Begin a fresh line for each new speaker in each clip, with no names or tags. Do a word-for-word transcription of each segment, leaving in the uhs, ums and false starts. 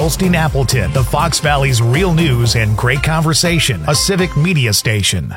Holstein Appleton, the Fox Valley's real news and great conversation, a civic media station.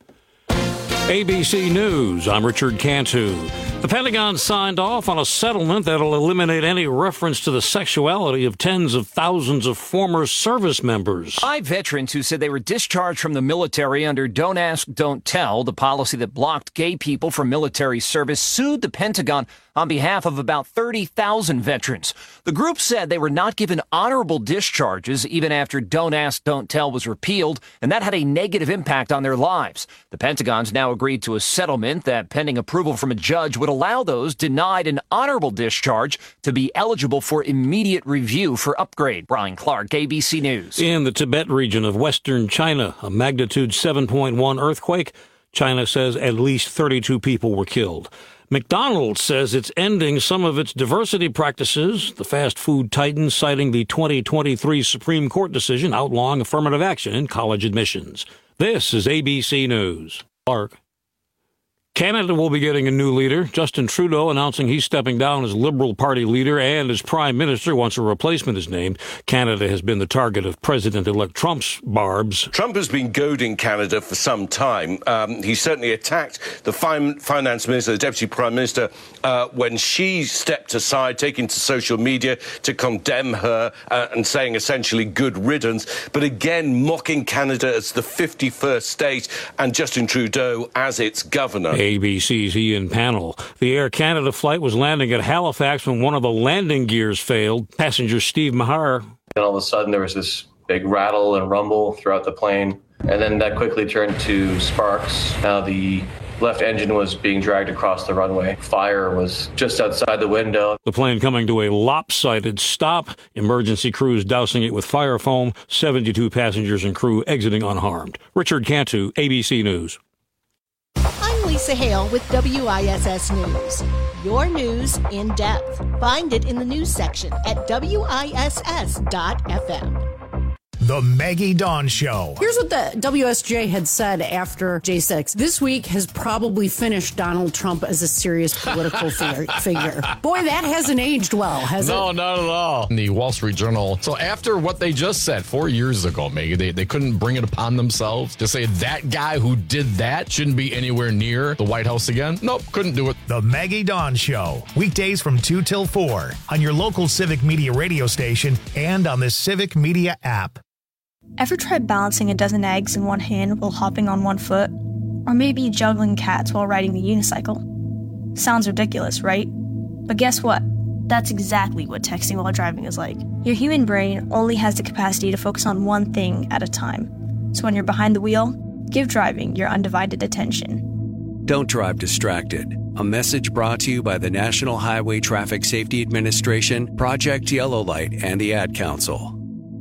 A B C News, I'm Richard Cantu. The Pentagon signed off on a settlement that'll eliminate any reference to the sexuality of tens of thousands of former service members.
Five veterans who said they were discharged from the military under Don't Ask, Don't Tell, the policy that blocked gay people from military service, sued the Pentagon on behalf of about thirty thousand veterans. The group said they were not given honorable discharges even after Don't Ask, Don't Tell was repealed, and that had a negative impact on their lives. The Pentagon's now agreed to a settlement that, pending approval from a judge, would allow those denied an honorable discharge to be eligible for immediate review for upgrade. Brian Clark, A B C News.
In the Tibet region of western China, a magnitude seven point one earthquake. China says at least thirty-two people were killed. McDonald's says it's ending some of its diversity practices, the fast food titan citing the twenty twenty-three Supreme Court decision outlawing affirmative action in college admissions. This is A B C News. Clark. Canada will be getting a new leader. Justin Trudeau announcing he's stepping down as Liberal Party leader and as Prime Minister once a replacement is named. Canada has been the target of President-elect Trump's barbs.
Trump has been goading Canada for some time. Um, he certainly attacked the fin- finance minister, the deputy prime minister, uh, when she stepped aside, taking to social media to condemn her uh, and saying essentially good riddance. But again, mocking Canada as the fifty-first state and Justin Trudeau as its governor.
A B C's Ian Pannell. The Air Canada flight was landing at Halifax when one of the landing gears failed. Passenger Steve Mahar.
And all of a sudden there was this big rattle and rumble throughout the plane. And then that quickly turned to sparks. Now the left engine was being dragged across the runway. Fire was just outside the window.
The plane coming to a lopsided stop. Emergency crews dousing it with fire foam. seventy-two passengers and crew exiting unharmed. Richard Cantu, A B C News.
I'm Lisa Hale with W I S S News. Your news in depth. Find it in the news section at W I S S dot F M.
The Maggie Dawn Show.
Here's what the W S J had said after J six. This week has probably finished Donald Trump as a serious political figure. Boy, that hasn't aged well, has
no,
it?
No, not at all. In the Wall Street Journal. So after what they just said four years ago, Maggie, they, they couldn't bring it upon themselves to say that guy who did that shouldn't be anywhere near the White House again. Nope, couldn't do it.
The Maggie Dawn Show. Weekdays from two till four on your local Civic Media radio station and on the Civic Media app.
Ever tried balancing a dozen eggs in one hand while hopping on one foot? Or maybe juggling cats while riding the unicycle? Sounds ridiculous, right? But guess what? That's exactly what texting while driving is like. Your human brain only has the capacity to focus on one thing at a time. So when you're behind the wheel, give driving your undivided attention.
Don't drive distracted. A message brought to you by the National Highway Traffic Safety Administration, Project Yellow Light, and the Ad Council.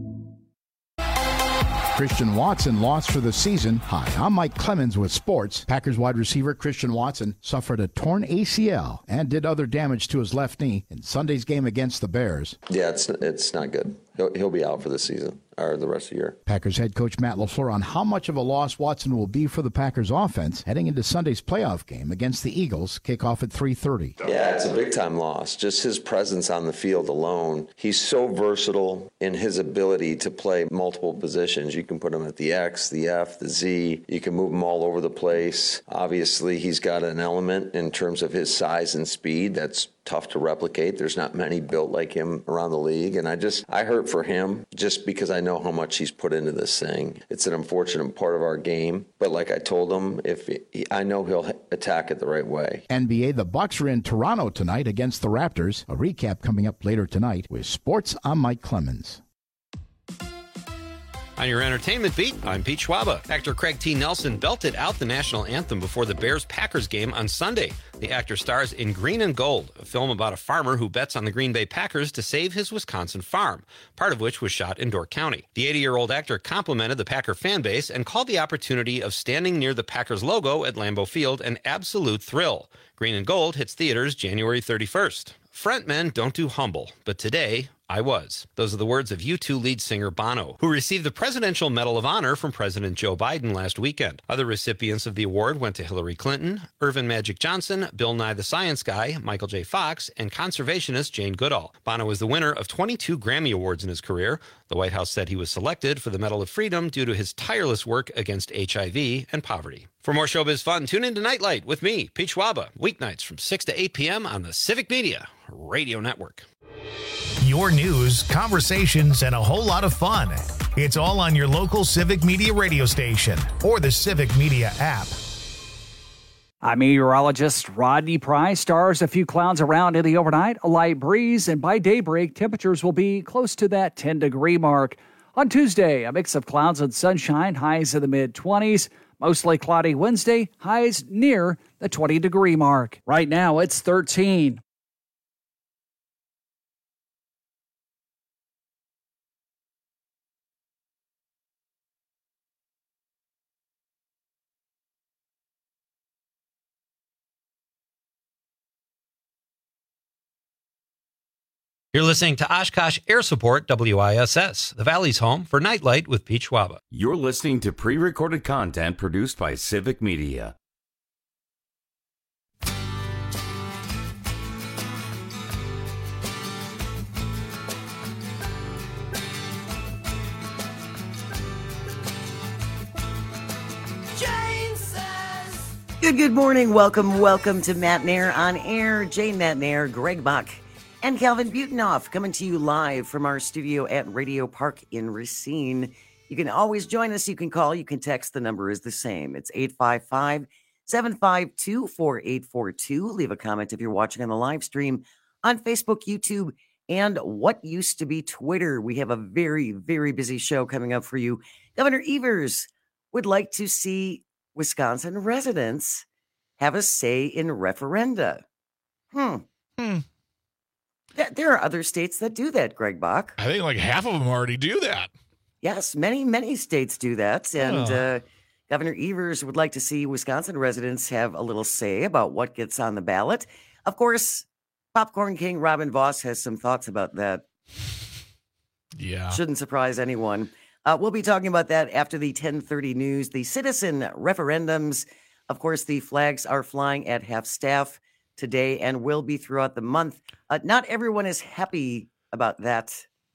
Christian Watson lost for the season. Hi, I'm Mike Clemens with sports. Packers wide receiver Christian Watson suffered a torn A C L and did other damage to his left knee in Sunday's game against the Bears.
Yeah, it's it's not good. He'll, he'll be out for the season or the rest of the year.
Packers head coach Matt LaFleur on how much of a loss Watson will be for the Packers offense heading into Sunday's playoff game against the Eagles, kickoff at three thirty.
Yeah, it's a big-time loss. Just his presence on the field alone. He's so versatile in his ability to play multiple positions. You can put him at the X, the F, the Z. You can move him all over the place. Obviously, he's got an element in terms of his size and speed that's tough to replicate. There's not many built like him around the league. And I just, I hurt for him just because I know how much he's put into this thing. It's an unfortunate part of our game. But like I told him, if he, I know he'll attack it the right way.
N B A, the Bucks are in Toronto tonight against the Raptors. A recap coming up later tonight with Sports. I'm Mike Clemens.
On your entertainment beat, I'm Pete Schwaba. Actor Craig T. Nelson belted out the national anthem before the Bears-Packers game on Sunday. The actor stars in Green and Gold, a film about a farmer who bets on the Green Bay Packers to save his Wisconsin farm, part of which was shot in Door County. The eighty-year-old actor complimented the Packer fan base and called the opportunity of standing near the Packers logo at Lambeau Field an absolute thrill. Green and Gold hits theaters January thirty-first. Frontmen don't do humble, but today I was. Those are the words of U two lead singer Bono, who received the Presidential Medal of Honor from President Joe Biden last weekend. Other recipients of the award went to Hillary Clinton, Irvin Magic Johnson, Bill Nye the Science Guy, Michael J. Fox, and conservationist Jane Goodall. Bono was the winner of twenty-two Grammy Awards in his career. The White House said he was selected for the Medal of Freedom due to his tireless work against H I V and poverty. For more showbiz fun, tune in to Nightlight with me, Pete Schwaba, weeknights from six to eight p.m. on the Civic Media Radio Network.
Your news, conversations, and a whole lot of fun. It's all on your local Civic Media radio station or the Civic Media app.
I'm meteorologist Rodney Price. Stars, a few clouds around in the overnight, a light breeze, and by daybreak, temperatures will be close to that ten-degree mark. On Tuesday, a mix of clouds and sunshine, highs in the mid-twenties. Mostly cloudy Wednesday, highs near the twenty-degree mark. Right now, it's thirteen.
You're listening to Oshkosh Air Support W I S S, the Valley's home for Nightlight with Pete Schwaba.
You're listening to pre-recorded content produced by Civic Media.
Good, good morning. Welcome, welcome to Matt Nair on Air. Jane Matt Nair, Greg Buck, and Calvin Butenoff coming to you live from our studio at Radio Park in Racine. You can always join us. You can call. You can text. The number is the same. It's eight five five, seven five two, four eight four two. Leave a comment if you're watching on the live stream on Facebook, YouTube, and what used to be Twitter. We have a very, very busy show coming up for you. Governor Evers would like to see Wisconsin residents have a say in referenda. Hmm.
Hmm.
There are other states that do that, Greg Bach.
I think like half of them already do that.
Yes, many, many states do that. And
oh.
uh, Governor Evers would like to see Wisconsin residents have a little say about what gets on the ballot. Of course, Popcorn King Robin Voss has some thoughts about that.
Yeah.
Shouldn't surprise anyone. Uh, we'll be talking about that after the ten thirty news. The citizen referendums. Of course, the flags are flying at half-staff today and will be throughout the month. Uh, not everyone is happy about that.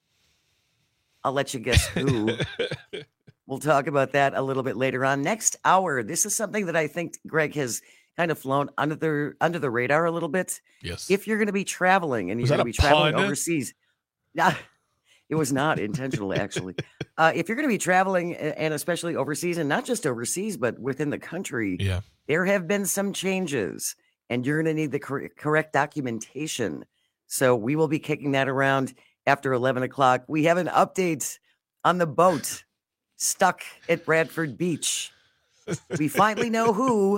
I'll let you guess who. We'll talk about that a little bit later on. Next hour, this is something that I think Greg has kind of flown under the under the radar a little bit.
Yes.
If you're going to be traveling and
Was
you're
that
going to
a
be traveling
pun?
overseas. Nah, it was not intentional, actually. Uh, if you're going to be traveling, and especially overseas, and not just overseas, but within the country,
yeah.
there have been some changes. And you're going to need the cor- correct documentation. So we will be kicking that around after eleven o'clock. We have an update on the boat stuck at Bradford Beach. We finally know who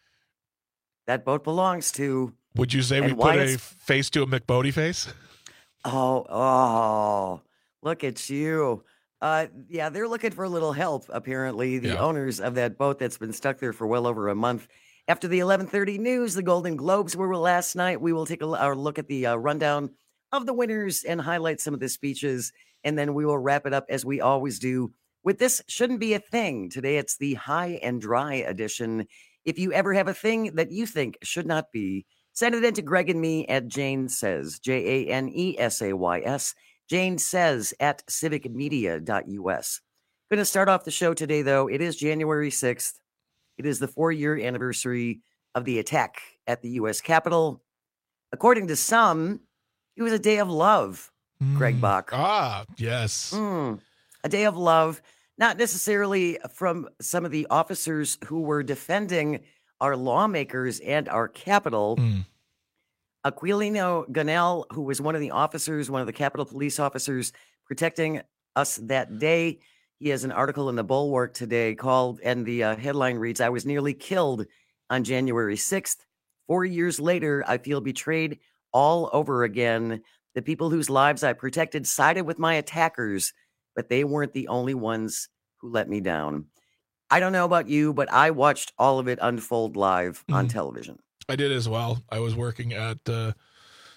that boat belongs to.
Would you say we put a face to a McBodie face?
Oh, oh, look at you. Uh, yeah, they're looking for a little help, apparently, the
Yeah.
owners of that boat that's been stuck there for well over a month. After the eleven thirty news, the Golden Globes were last night. We will take a our look at the uh, rundown of the winners and highlight some of the speeches, and then we will wrap it up as we always do with This Shouldn't Be a Thing. Today, it's the high and dry edition. If you ever have a thing that you think should not be, send it in to Greg and me at Jane Says, J A N E S A Y S, Jane Says at civic media dot U S. Going to start off the show today, though. It is January sixth. It is the four-year anniversary of the attack at the U S Capitol. According to some, it was a day of love, mm. Greg Bach.
Ah, yes.
Mm. A day of love, not necessarily from some of the officers who were defending our lawmakers and our Capitol.
Mm.
Aquilino Gonell, who was one of the officers, one of the Capitol police officers protecting us that day. He has an article in the Bulwark today called, and the uh, headline reads, "I was nearly killed on January sixth. Four years later, I feel betrayed all over again. The people whose lives I protected sided with my attackers, but they weren't the only ones who let me down." I don't know about you, but I watched all of it unfold live on
mm.
television.
I did as well. I was working at uh,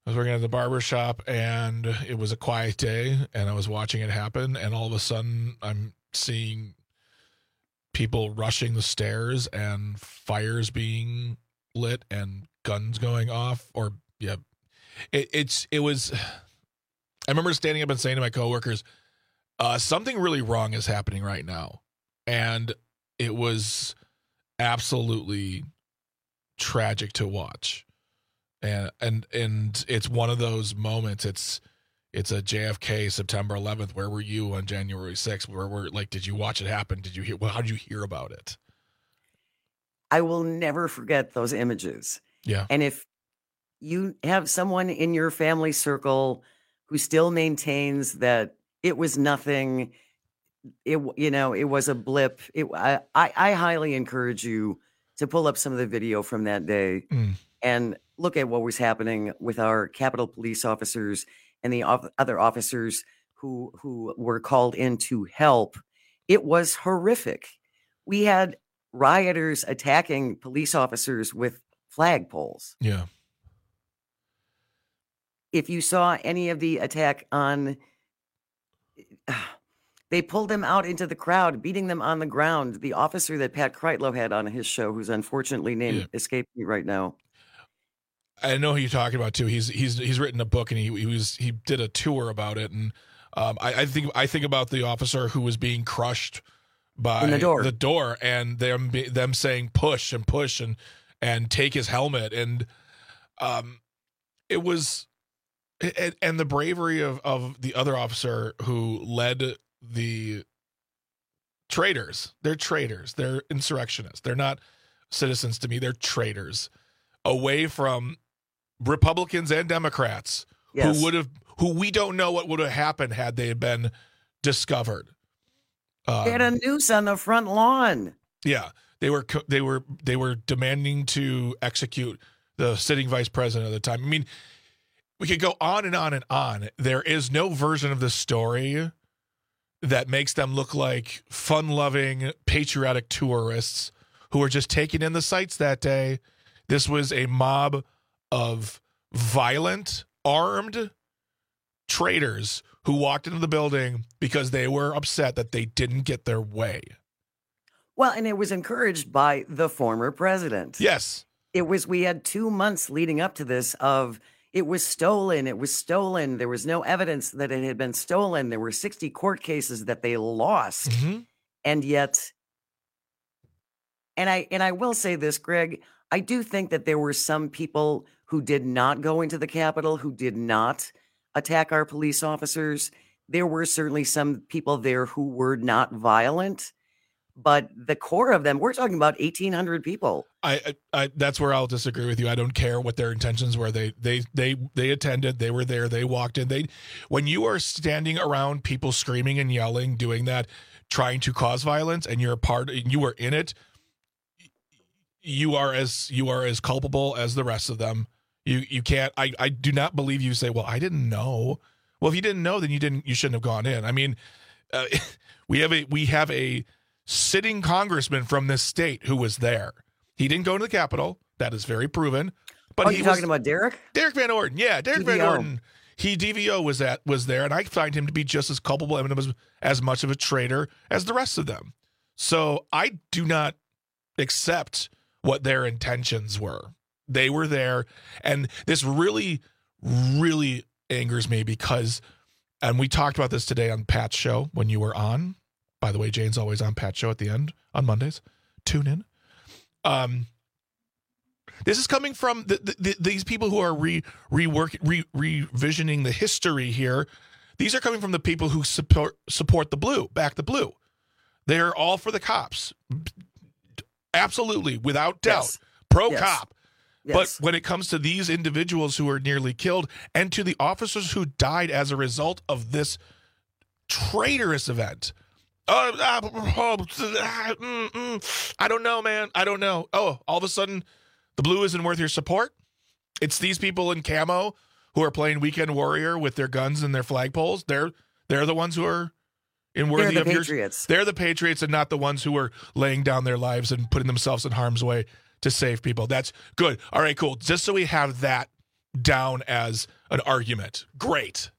I was working at the barber shop, and it was a quiet day, and I was watching it happen, and all of a sudden I'm seeing people rushing the stairs and fires being lit and guns going off. Or yeah, it, it's it was. I remember standing up and saying to my coworkers, uh, "Something really wrong is happening right now," and it was absolutely tragic to watch. And and and it's one of those moments. It's it's a J F K September eleventh. Where were you on January sixth? Where were like, did you watch it happen? Did you hear? Well, how did you hear about it?
I will never forget those images.
Yeah.
And if you have someone in your family circle who still maintains that it was nothing, it you know it was a blip. It I I, I highly encourage you to pull up some of the video from that day
mm.
and look at what was happening with our Capitol police officers and the of- other officers who who were called in to help. It was horrific. We had rioters attacking police officers with flagpoles.
Yeah.
If you saw any of the attack on, they pulled them out into the crowd, beating them on the ground. The officer that Pat Kreitlow had on his show, who's unfortunately named
yeah.
escaped me right now.
I know who you're talking about too. He's he's he's written a book, and he he was he did a tour about it, and um, I, I think I think about the officer who was being crushed by
In the door.
the door, and them be- them saying push and push and and take his helmet, and um, it was and, and the bravery of of the other officer who led the traitors. They're traitors. They're insurrectionists. They're not citizens to me. They're traitors away from Republicans and Democrats
Yes.
who would have, who we don't know what would have happened had they been discovered. Um,
They had a noose on the front lawn.
yeah, they were, co- they were, they were demanding to execute the sitting vice president at the time. I mean, we could go on and on and on. There is no version of this story that makes them look like fun-loving, patriotic tourists who were just taking in the sights that day. This was a mob of violent, armed traitors who walked into the building because they were upset that they didn't get their way.
Well, and it was encouraged by the former president.
Yes.
It was, we had two months leading up to this of it was stolen. It was stolen. There was no evidence that it had been stolen. There were sixty court cases that they lost.
Mm-hmm.
And yet, and I, and I will say this, Greg, I do think that there were some people who did not go into the Capitol, who did not attack our police officers. There were certainly some people there who were not violent, but the core of them, we're talking about eighteen hundred people.
I, I, I that's where I'll disagree with you. I don't care what their intentions were. They, they, they, they attended. They were there. They walked in. They, when you are standing around people screaming and yelling, doing that, trying to cause violence, and you're a part, and you were in it, you are as you are as culpable as the rest of them. You, you can't. I, I do not believe you say, well, I didn't know. Well, if you didn't know, then you didn't. You shouldn't have gone in. I mean, uh, we have a we have a sitting congressman from this state who was there. He didn't go to the Capitol. That is very proven. But
oh,
he
you
was,
talking about Derek?
Derek Van Orden. Yeah, Derek
D V O.
Van Orden. He D V O was at was there, and I find him to be just as culpable and as, as much of a traitor as the rest of them. So I do not accept what their intentions were. They were there, and this really, really angers me because, and we talked about this today on Pat's show when you were on. By the way, Jane's always on Pat's show at the end on Mondays. Tune in. Um, this is coming from the, the, the, these people who are re rework re, revisioning the history here. These are coming from the people who support support the blue, back the blue. They're all for the cops, absolutely, without doubt,
Yes.
pro
Yes.
cop.
Yes.
But when it comes to these individuals who are nearly killed and to the officers who died as a result of this traitorous event, uh, uh, uh, mm, mm, I don't know, man. I don't know. Oh, all of a sudden, the blue isn't worth your support? It's these people in camo who are playing Weekend Warrior with their guns and their flagpoles. They're they're the ones who are in worthy
They're the
of your-
patriots.
They're the patriots and not the ones who are laying down their lives and putting themselves in harm's way to save people. That's good. All right, cool. Just so we have that down as an argument. Great.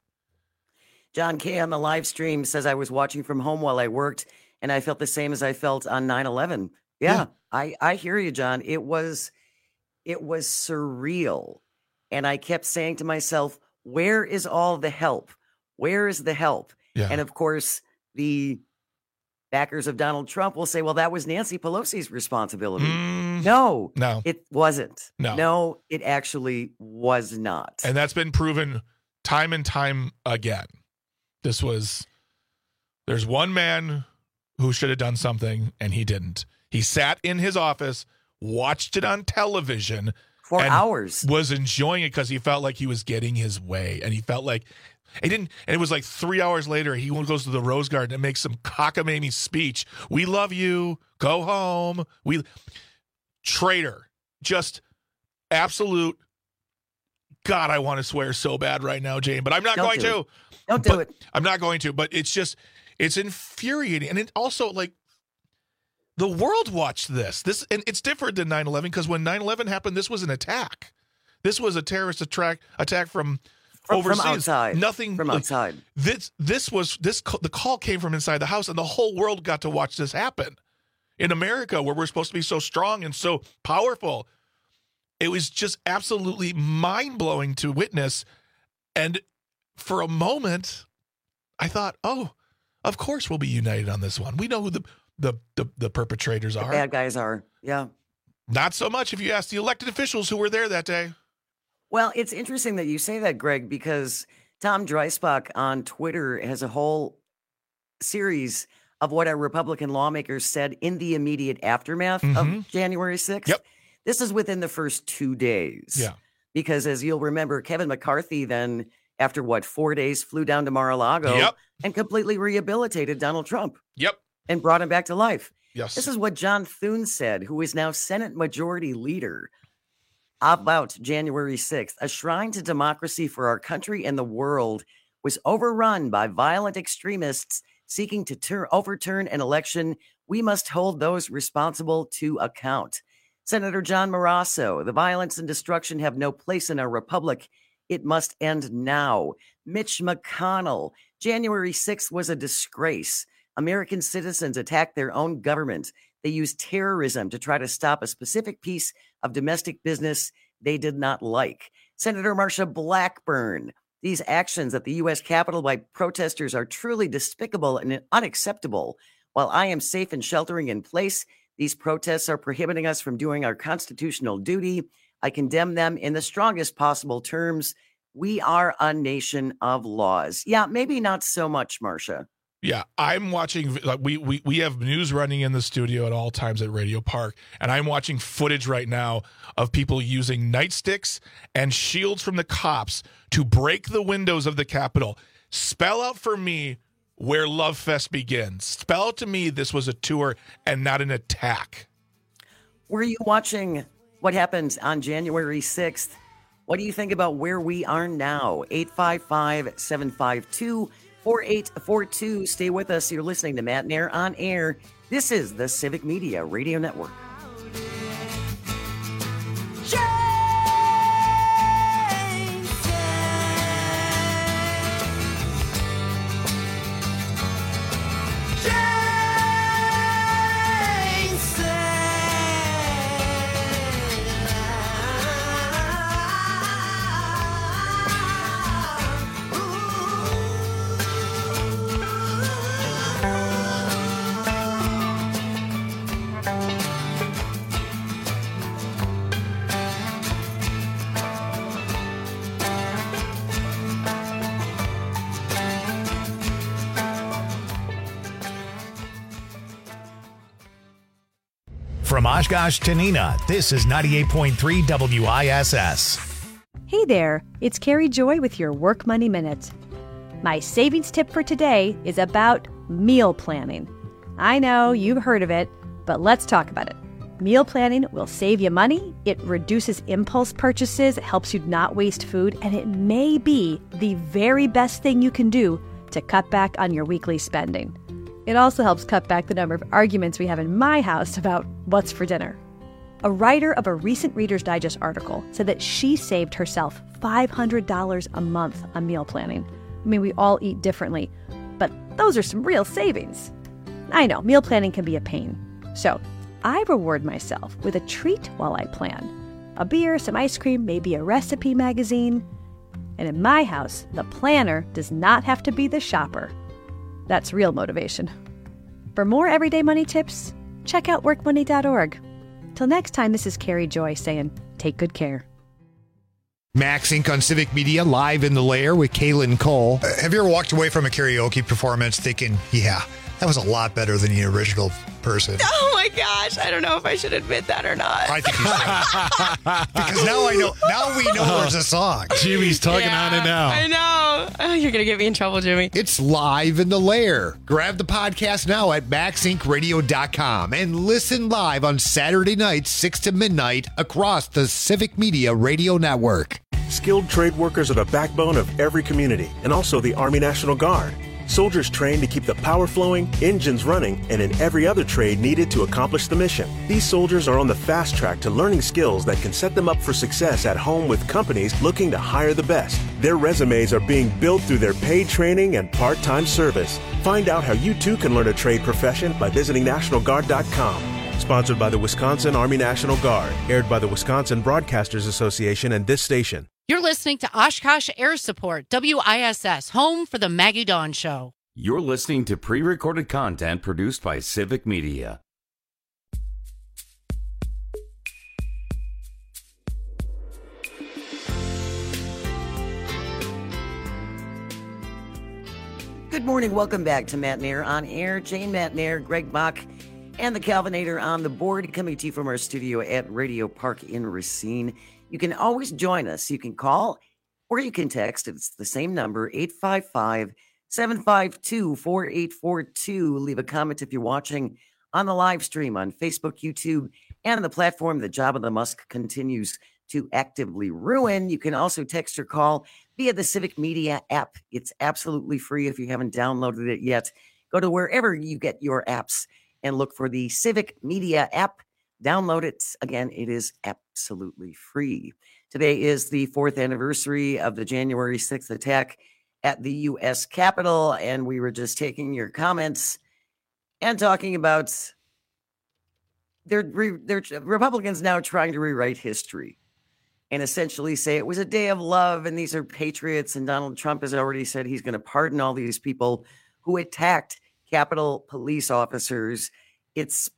John K. on the live stream says, I was watching from home while I worked, and I felt the same as I felt on nine eleven. Yeah, yeah. I, I hear you, John. It was, it was surreal. And I kept saying to myself, where is all the help? Where is the help? Yeah. And of course, the backers of Donald Trump will say, well, that was Nancy Pelosi's responsibility. Mm, no,
no,
it wasn't.
No,
no, it actually was not.
And that's been proven time and time again. This was, there's one man who should have done something and he didn't. He sat in his office, watched it on television
for hours,
was enjoying it because he felt like he was getting his way. And he felt like he didn't. And it was like three hours later, he goes to the Rose Garden and makes some cockamamie speech. We love you. Go home. We traitor. Just absolute. God, I want to swear so bad right now, Jane, but I'm not
Don't
going
do
to.
It. Don't do
but
it.
I'm not going to, but it's just, it's infuriating. And it also, like, the world watched this. This, and it's different than nine eleven because when nine eleven happened, this was an attack. This was a terrorist attack, attack from,
from
overseas.
From outside.
Nothing.
From outside.
Like, this, this was, this, the call came from inside the house, and the whole world got to watch this happen. In America, where we're supposed to be so strong and so powerful, it was just absolutely mind-blowing to witness. And for a moment, I thought, oh, of course we'll be united on this one. We know who the the the, the perpetrators
the
are.
Bad guys are, yeah.
Not so much if you ask the elected officials who were there that day.
Well, it's interesting that you say that, Greg, because Tom Dreisbach on Twitter has a whole series of what our Republican lawmakers said in the immediate aftermath mm-hmm. of January sixth.
Yep.
This is within the first two days.
Yeah.
Because as you'll remember, Kevin McCarthy then, after what, four days, flew down to Mar-a-Lago
yep.
and completely rehabilitated Donald Trump.
Yep.
And brought him back to life.
Yes.
This is what John Thune said, who is now Senate Majority Leader, about January sixth. A shrine to democracy for our country and the world was overrun by violent extremists seeking to tur- overturn an election. We must hold those responsible to account. Senator John Morasso, the violence and destruction have no place in our republic. It must end now. Mitch McConnell, January sixth was a disgrace. American citizens attacked their own government. They used terrorism to try to stop a specific piece of domestic business they did not like. Senator Marsha Blackburn, these actions at the U S Capitol by protesters are truly despicable and unacceptable. While I am safe and sheltering in place, these protests are prohibiting us from doing our constitutional duty. I condemn them in the strongest possible terms. We are a nation of laws. Yeah, maybe not so much, Marsha.
Yeah, I'm watching. Like, we we we have news running in the studio at all times at Radio Park, and I'm watching footage right now of people using nightsticks and shields from the cops to break the windows of the Capitol. Spell out for me where Love Fest begins. Spell out to me this was a tour and not an attack.
Were you watching what happened on January sixth? What do you think about where we are now? eight five five, seven five two, four eight four two. Stay with us. You're listening to Matt Nair on Air. This is the Civic Media Radio Network.
From Oshkosh to Neenah, this is ninety-eight point three W I S S.
Hey there, it's Carrie Joy with your Work Money Minute. My savings tip for today is about meal planning. I know you've heard of it, but let's talk about it. Meal planning will save you money, it reduces impulse purchases, it helps you not waste food, and it may be the very best thing you can do to cut back on your weekly spending. It also helps cut back the number of arguments we have in my house about what's for dinner. A writer of a recent Reader's Digest article said that she saved herself five hundred dollars a month on meal planning. I mean, we all eat differently, but those are some real savings. I know, meal planning can be a pain. So I reward myself with a treat while I plan. A beer, some ice cream, maybe a recipe magazine. And in my house, the planner does not have to be the shopper. That's real motivation. For more everyday money tips, check out work money dot org. Till next time, this is Carrie Joy saying, take good care.
Max Incorporated on Civic Media, live in the lair with Kaylin Cole.
Uh, have you ever walked away from a karaoke performance thinking, yeah, that was a lot better than the original person?
Oh my gosh, I don't know if I should admit that or not.
I think you should. Because now I know, now we know there's a song.
Jimmy's tugging
Yeah,
on it now.
I know. Oh, you're going to get me in trouble, Jimmy.
It's live in the lair. Grab the podcast now at max inc radio dot com and listen live on Saturday nights, six to midnight, across the Civic Media Radio Network.
Skilled trade workers are the backbone of every community, and also the Army National Guard. Soldiers trained to keep the power flowing, engines running, and in every other trade needed to accomplish the mission. These soldiers are on the fast track to learning skills that can set them up for success at home with companies looking to hire the best. Their resumes are being built through their paid training and part-time service. Find out how you too can learn a trade profession by visiting national guard dot com. Sponsored by the Wisconsin Army National Guard. Aired by the Wisconsin Broadcasters Association and this station.
You're listening to Oshkosh Air Support, W I S S, home for the Maggie Dawn Show.
You're listening to pre-recorded content produced by Civic Media.
Good morning. Welcome back to Matt Nair on Air. Jane Matt Nair, Greg Bach, and the Calvinator on the board, coming to you from our studio at Radio Park in Racine. You can always join us. You can call or you can text. It's the same number, eight five five, seven five two, four eight four two. Leave a comment if you're watching on the live stream on Facebook, YouTube, and on the platform that Jabba the Musk continues to actively ruin. You can also text or call via the Civic Media app. It's absolutely free if you haven't downloaded it yet. Go to wherever you get your apps and look for the Civic Media app. Download it. Again, it is absolutely free. Today is the fourth anniversary of the January sixth attack at the U S Capitol, and we were just taking your comments and talking about they're, they're Republicans now trying to rewrite history and essentially say it was a day of love and these are patriots, and Donald Trump has already said he's going to pardon all these people who attacked Capitol police officers. It's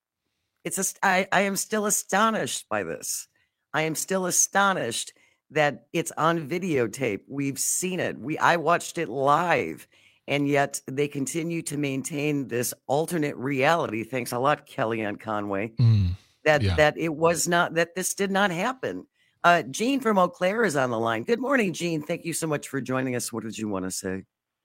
It's a, I, I am still astonished by this. I am still astonished that it's on videotape. We've seen it. We I watched it live, and yet they continue to maintain this alternate reality. Thanks a lot, Kellyanne Conway.
Mm,
that
yeah.
that it was not that this did not happen. Uh, Jean from Eau Claire is on the line. Good morning, Jean. Thank you so much for joining us. What did you want to say?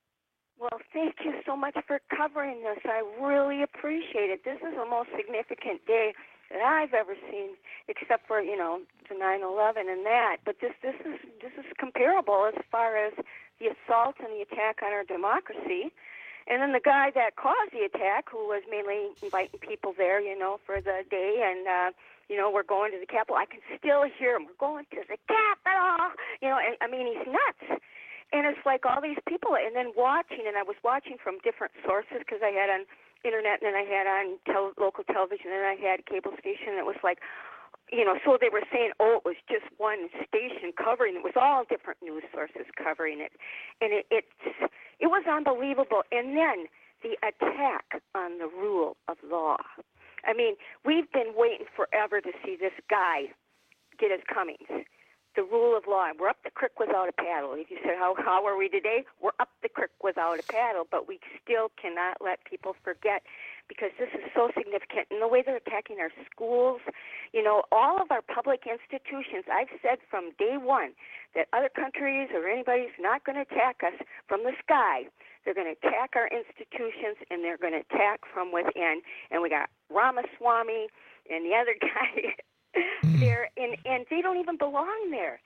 Well, thank you so much for covering this. I really appreciate it. This is the most significant day that I've ever seen, except for, you know, the nine eleven and that. But this this is this is comparable as far as the assault and the attack on our democracy. And then the guy that caused the attack, who was mainly inviting people there, you know, for the day, and, uh, you know, we're going to the Capitol. I can still hear him. We're going to the Capitol. You know, and I mean, he's nuts. And it's like all these people, and then watching, and I was watching from different sources because I had on internet, and then I had on tel- local television, and I had a cable station. It was like, you know, so they were saying, oh, it was just one station covering it. It was all different news sources covering it. And it, it, it was unbelievable. And then the attack on the rule of law. I mean, we've been waiting forever to see this guy get his comings. The rule of law. We're up the creek without a paddle. If you said, how, how are we today? We're up the creek without a paddle, but we still cannot let people forget, because this is so significant. And the way they're attacking our schools, you know, all of our public institutions, I've said from day one that other countries or anybody's not going to attack us from the sky. They're going to attack our institutions, and they're going to attack from within. And we got Ramaswamy and the other guy there, and, and they don't even belong there.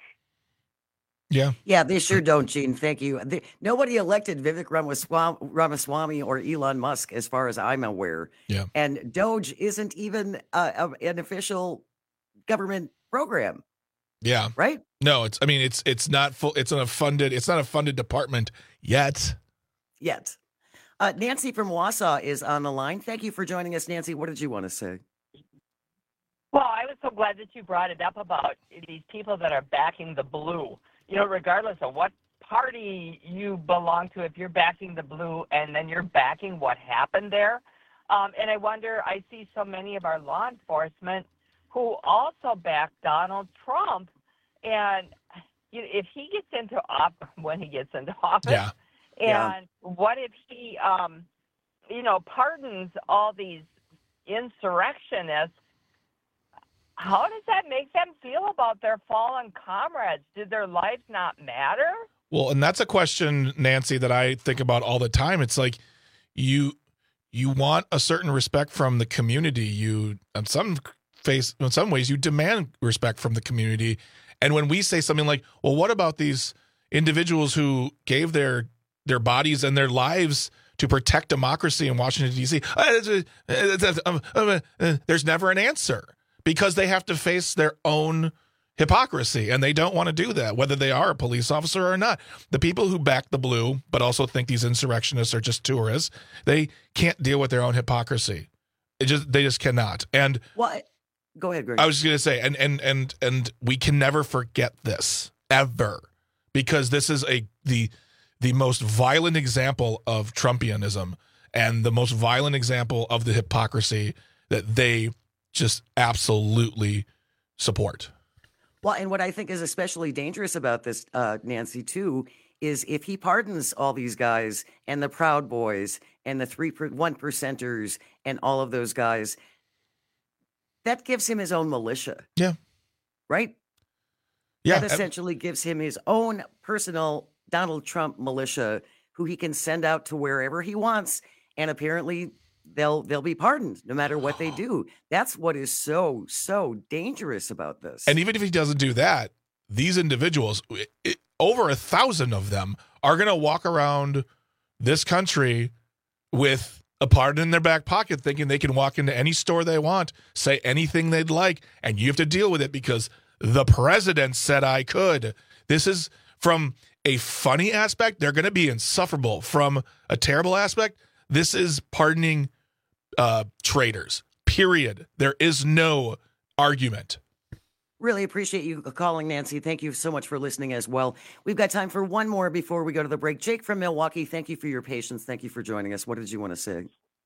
Yeah.
Yeah, they sure don't, Gene. Thank you. They, nobody elected Vivek Ramaswamy, Ramaswamy or Elon Musk, as far as I'm aware.
Yeah.
And Doge isn't even uh, an official government program.
Yeah.
Right?
No, it's I mean it's it's not full it's not a funded it's not a funded department yet.
Yet. Uh, Nancy from Wausau is on the line. Thank you for joining us, Nancy. What did you want to say?
Well, I was so glad that you brought it up about these people that are backing the blue. You know, regardless of what party you belong to, if you're backing the blue and then you're backing what happened there. Um, and I wonder, I see so many of our law enforcement who also back Donald Trump. And you know, if he gets into office, when he gets into office,
yeah.
and yeah. what if he, um, you know, pardons all these insurrectionists? How does that make them feel about their fallen comrades? Did their lives not matter?
Well, and that's a question, Nancy, that I think about all the time. It's like you you want a certain respect from the community. You, in some face, in some ways, you demand respect from the community. And when we say something like, "Well, what about these individuals who gave their their bodies and their lives to protect democracy in Washington, D C" There's never an answer. Because they have to face their own hypocrisy, and they don't want to do that, whether they are a police officer or not. The people who back the blue, but also think these insurrectionists are just tourists, they can't deal with their own hypocrisy. It just they just cannot. And
well, go ahead, Greg.
I was just going to say, and and and and we can never forget this ever, because this is a the the most violent example of Trumpianism and the most violent example of the hypocrisy that they just absolutely support.
Well, and what I think is especially dangerous about this, uh, Nancy, too, is if he pardons all these guys and the Proud Boys and the three per, one percenters and all of those guys, that gives him his own militia.
Yeah.
Right?
Yeah.
That essentially gives him his own personal Donald Trump militia who he can send out to wherever he wants. And apparently they'll they'll be pardoned no matter what they do. That's what is so, so dangerous about this.
And even if he doesn't do that, these individuals, it, it, over a thousand of them, are going to walk around this country with a pardon in their back pocket, thinking they can walk into any store they want, say anything they'd like, and you have to deal with it because the president said I could. This is, from a funny aspect, they're going to be insufferable. From a terrible aspect, this is pardoning uh, traitors, period. There is no argument.
Really appreciate you calling, Nancy. Thank you so much for listening as well. We've got time for one more before we go to the break. Jake from Milwaukee, thank you for your patience. Thank you for joining us. What did you want to say?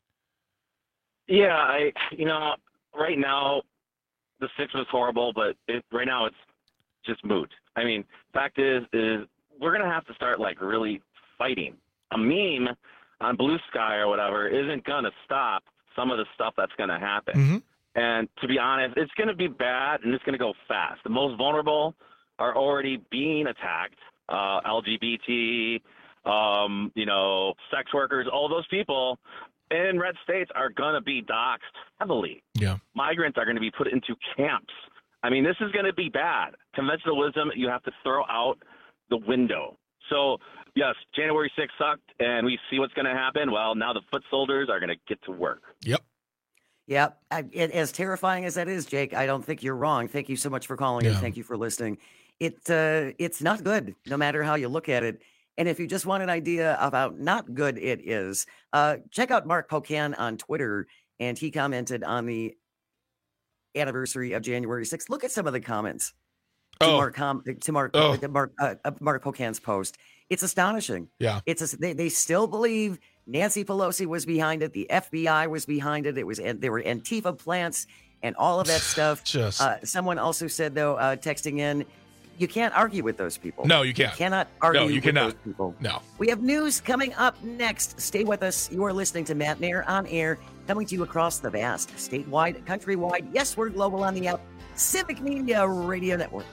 Yeah, I, you know, right now, the six was horrible, but it, right now it's just moot. I mean, fact is, is we're going to have to start, like, really fighting. A meme on Blue Sky or whatever isn't going to stop some of the stuff that's going to happen.
Mm-hmm.
And to be honest, it's going to be bad and it's going to go fast. The most vulnerable are already being attacked. Uh, L G B T, um, you know, sex workers, all those people in red states are going to be doxxed heavily.
Yeah.
Migrants are going to be put into camps. I mean, this is going to be bad. Conventional wisdom, you have to throw out the window. So, yes, January sixth sucked, and we see what's going to happen. Well, now the foot soldiers are going to get to work.
Yep.
Yeah, I, it, as terrifying as that is, Jake, I don't think you're wrong. Thank you so much for calling
Yeah.
and thank you for listening. It uh, it's not good, no matter how you look at it. And if you just want an idea of how not good it is, uh, check out Mark Pocan on Twitter, and he commented on the anniversary of January sixth. Look at some of the comments to
Oh.
Mark Com- to Mark
Oh.
to Mark uh, uh, Mark Pocan's post. It's astonishing.
Yeah.
It's a, they they still believe Nancy Pelosi was behind it. The F B I was behind it. It was there were Antifa plants and all of that stuff.
Just-
uh, someone also said though, uh, texting in, you can't argue with those people.
No, you can't.
You cannot argue
No, you
with
cannot.
those people.
No.
We have news coming up next. Stay with us. You are listening to Matt Mayer on air, coming to you across the vast, statewide, countrywide. Yes, we're global on the app. Civic Media Radio Network.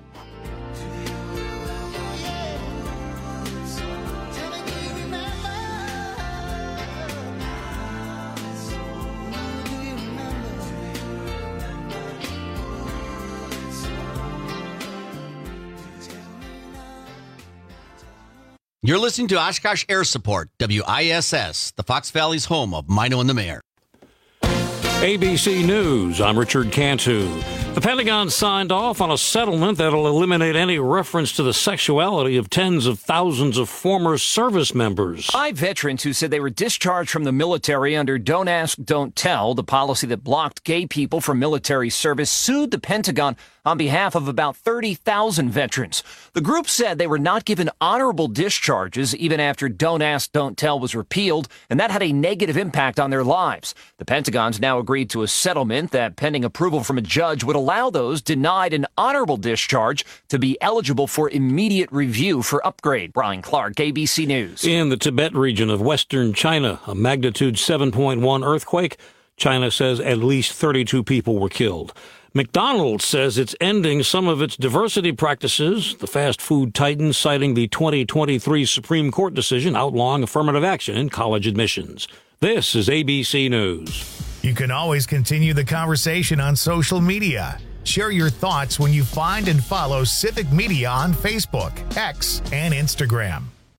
You're listening to Oshkosh Air Support, W I S S, the Fox Valley's home of Mino and the Mayor.
A B C News, I'm Richard Cantu. The Pentagon signed off on a settlement that'll eliminate any reference to the sexuality of tens of thousands of former service members.
Five veterans who said they were discharged from the military under Don't Ask, Don't Tell, the policy that blocked gay people from military service, sued the Pentagon on behalf of about thirty thousand veterans. The group said they were not given honorable discharges even after Don't Ask, Don't Tell was repealed, and that had a negative impact on their lives. The Pentagon's now agreed to a settlement that, pending approval from a judge, would allow those denied an honorable discharge to be eligible for immediate review for upgrade. Brian Clark, A B C News.
In the Tibet region of western China, a magnitude seven point one earthquake. China says at least thirty-two people were killed. McDonald's says it's ending some of its diversity practices, the fast food titan citing the twenty twenty-three Supreme Court decision outlawing affirmative action in college admissions. This is A B C News.
You can always continue the conversation on social media. Share your thoughts when you find and follow Civic Media on Facebook, X, and Instagram.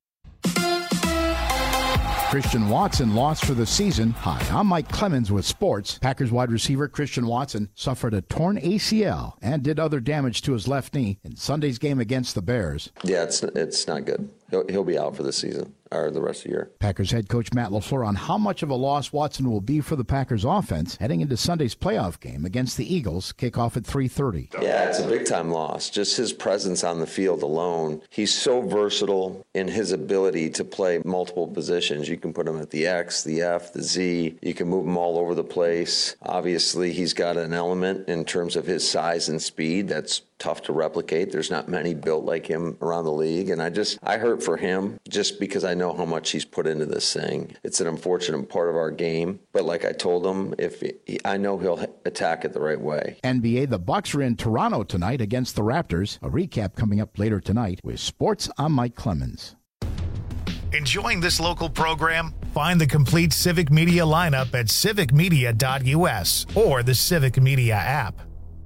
Christian Watson lost for the season. Hi, I'm Mike Clemens with sports. Packers wide receiver Christian Watson suffered a torn A C L and did other damage to his left knee in Sunday's game against the Bears.
Yeah, it's it's not good. He'll, he'll be out for the season or the rest of the year.
Packers head coach Matt LaFleur on how much of a loss Watson will be for the Packers offense heading into Sunday's playoff game against the Eagles. Kickoff at three thirty.
Yeah, it's a big-time loss. Just his presence on the field alone. He's so versatile in his ability to play multiple positions. You can put him at the X, the F, the Z. You can move him all over the place. Obviously, he's got an element in terms of his size and speed that's tough to replicate. There's not many built like him around the league. And I just, I hurt for him just because I know how much he's put into this thing. It's an unfortunate part of our game. But like I told him, if he, I know he'll attack it the right way.
N B A, the Bucks are in Toronto tonight against the Raptors. A recap coming up later tonight with sports. I'm Mike Clemens.
Enjoying this local program? Find the complete Civic Media lineup at civic media dot U S or the Civic Media app.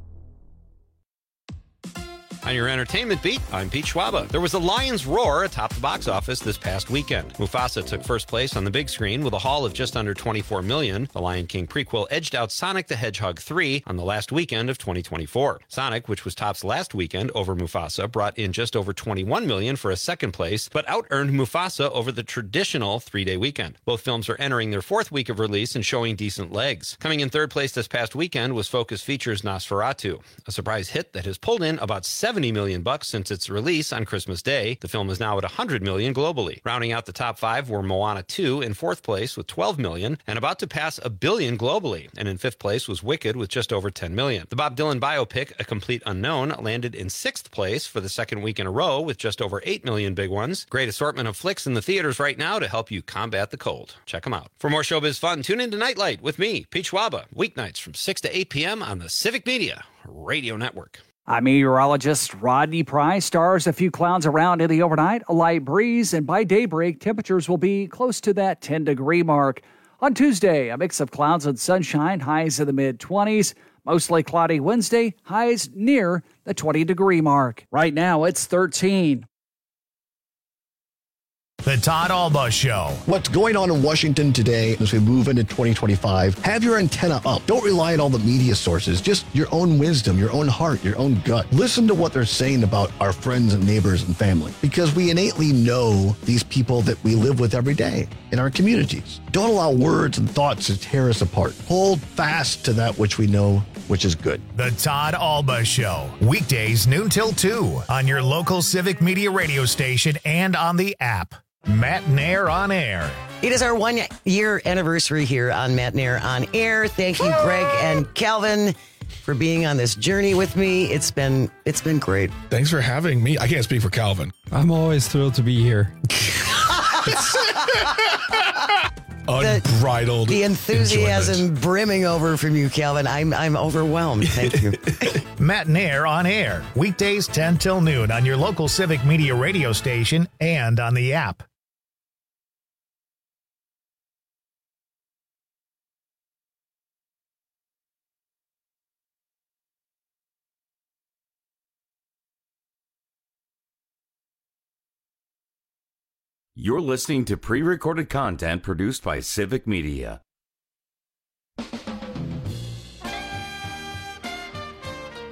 On your entertainment beat, I'm Pete Schwaba. There was a lion's roar atop the box office this past weekend. Mufasa took first place on the big screen with a haul of just under twenty-four million dollars. The Lion King prequel edged out Sonic the Hedgehog three on the last weekend of twenty twenty-four. Sonic, which was tops last weekend over Mufasa, brought in just over twenty-one million dollars for a second place, but out-earned Mufasa over the traditional three-day weekend. Both films are entering their fourth week of release and showing decent legs. Coming in third place this past weekend was Focus Features' Nosferatu, a surprise hit that has pulled in about seventy million bucks since its release on Christmas Day. The film is now at one hundred million globally. Rounding out the top five were Moana two in fourth place with twelve million and about to pass a billion globally. And in fifth place was Wicked with just over ten million. The Bob Dylan biopic, A Complete Unknown, landed in sixth place for the second week in a row with just over eight million big ones. Great assortment of flicks in the theaters right now to help you combat the cold. Check them out. For more showbiz fun, tune in to Nightlight with me, Pete Schwaba, weeknights from six to eight p.m. on the Civic Media Radio Network.
I'm meteorologist Rodney Price. Stars, a few clouds around in the overnight, a light breeze, and by daybreak, temperatures will be close to that ten-degree mark. On Tuesday, a mix of clouds and sunshine, highs in the mid-twenties. Mostly cloudy Wednesday, highs near the twenty-degree mark. Right now, it's thirteen.
The Todd Alba Show.
What's going on in Washington today as we move into twenty twenty-five? Have your antenna up. Don't rely on all the media sources. Just your own wisdom, your own heart, your own gut. Listen to what they're saying about our friends and neighbors and family, because we innately know these people that we live with every day in our communities. Don't allow words and thoughts to tear us apart. Hold fast to that which we know, which is good.
The Todd Alba Show. Weekdays noon till two on your local Civic Media radio station and on the app. Matt Nair on Air.
It is our one-year anniversary here on Matt Nair on Air. Thank you, Greg and Calvin, for being on this journey with me. It's been it's been great.
Thanks for having me. I can't speak for Calvin.
I'm always thrilled to be here.
Unbridled.
The, the enthusiasm
enjoyment.
brimming over from you, Calvin. I'm I'm overwhelmed. Thank you.
Matt Nair on Air. Weekdays ten till noon on your local Civic Media radio station and on the app.
You're listening to pre-recorded content produced by Civic Media.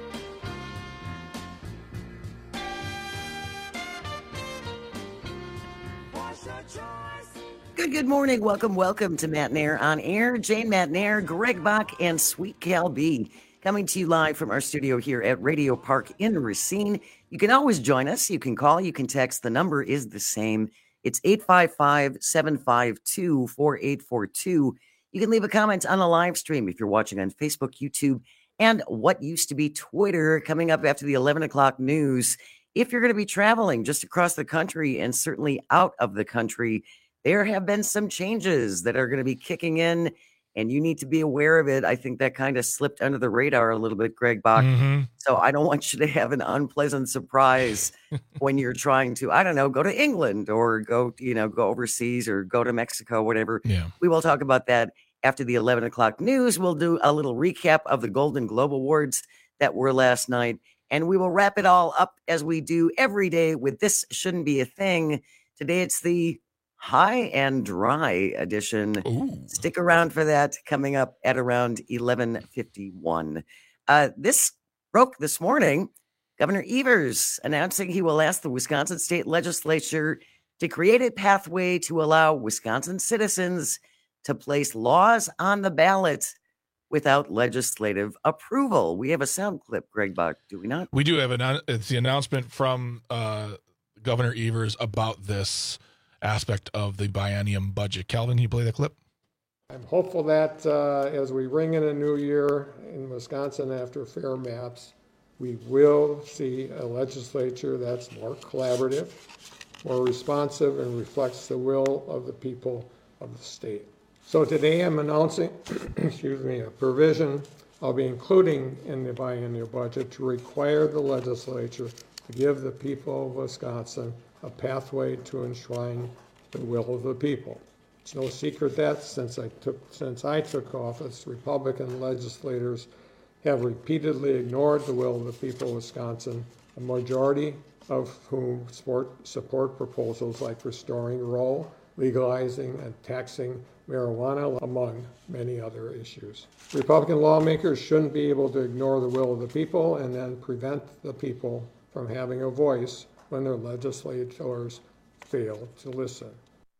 Good, good morning. Welcome, welcome to Matt Nair on Air. Jane Matt Nair, Greg Bach, and Sweet Cal B coming to you live from our studio here at Radio Park in Racine. You can always join us. You can call, you can text. The number is the same. It's eight five five, seven five two, four eight four two. You can leave a comment on the live stream if you're watching on Facebook, YouTube, and what used to be Twitter coming up after the eleven o'clock news. If you're going to be traveling just across the country and certainly out of the country, there have been some changes that are going to be kicking in, and you need to be aware of it. I think that kind of slipped under the radar a little bit, Greg Bach.
Mm-hmm.
So I don't want you to have an unpleasant surprise when you're trying to, I don't know, go to England or go, you know, go overseas or go to Mexico, whatever.
Yeah.
We will talk about that after the eleven o'clock news. We'll do a little recap of the Golden Globe Awards that were last night, and we will wrap it all up as we do every day with This Shouldn't Be a Thing. Today it's the High and Dry edition.
Ooh.
Stick around for that coming up at around eleven fifty-one. Uh, this broke this morning. Governor Evers announcing he will ask the Wisconsin State Legislature to create a pathway to allow Wisconsin citizens to place laws on the ballot without legislative approval. We have a sound clip, Greg Bach, do we not?
We do have an. It's the announcement from uh, Governor Evers about this aspect of the biennium budget. Calvin, can you play the clip?
I'm hopeful that uh, as we ring in a new year in Wisconsin after fair maps, we will see a legislature that's more collaborative, more responsive, and reflects the will of the people of the state. So today I'm announcing, excuse me, a provision I'll be including in the biennial budget to require the legislature to give the people of Wisconsin a pathway to enshrine the will of the people. It's no secret that since I took since I took office, Republican legislators have repeatedly ignored the will of the people of Wisconsin, a majority of whom support, support proposals like restoring Roe, legalizing and taxing marijuana, among many other issues. Republican lawmakers shouldn't be able to ignore the will of the people and then prevent the people from having a voice when their legislators fail to listen.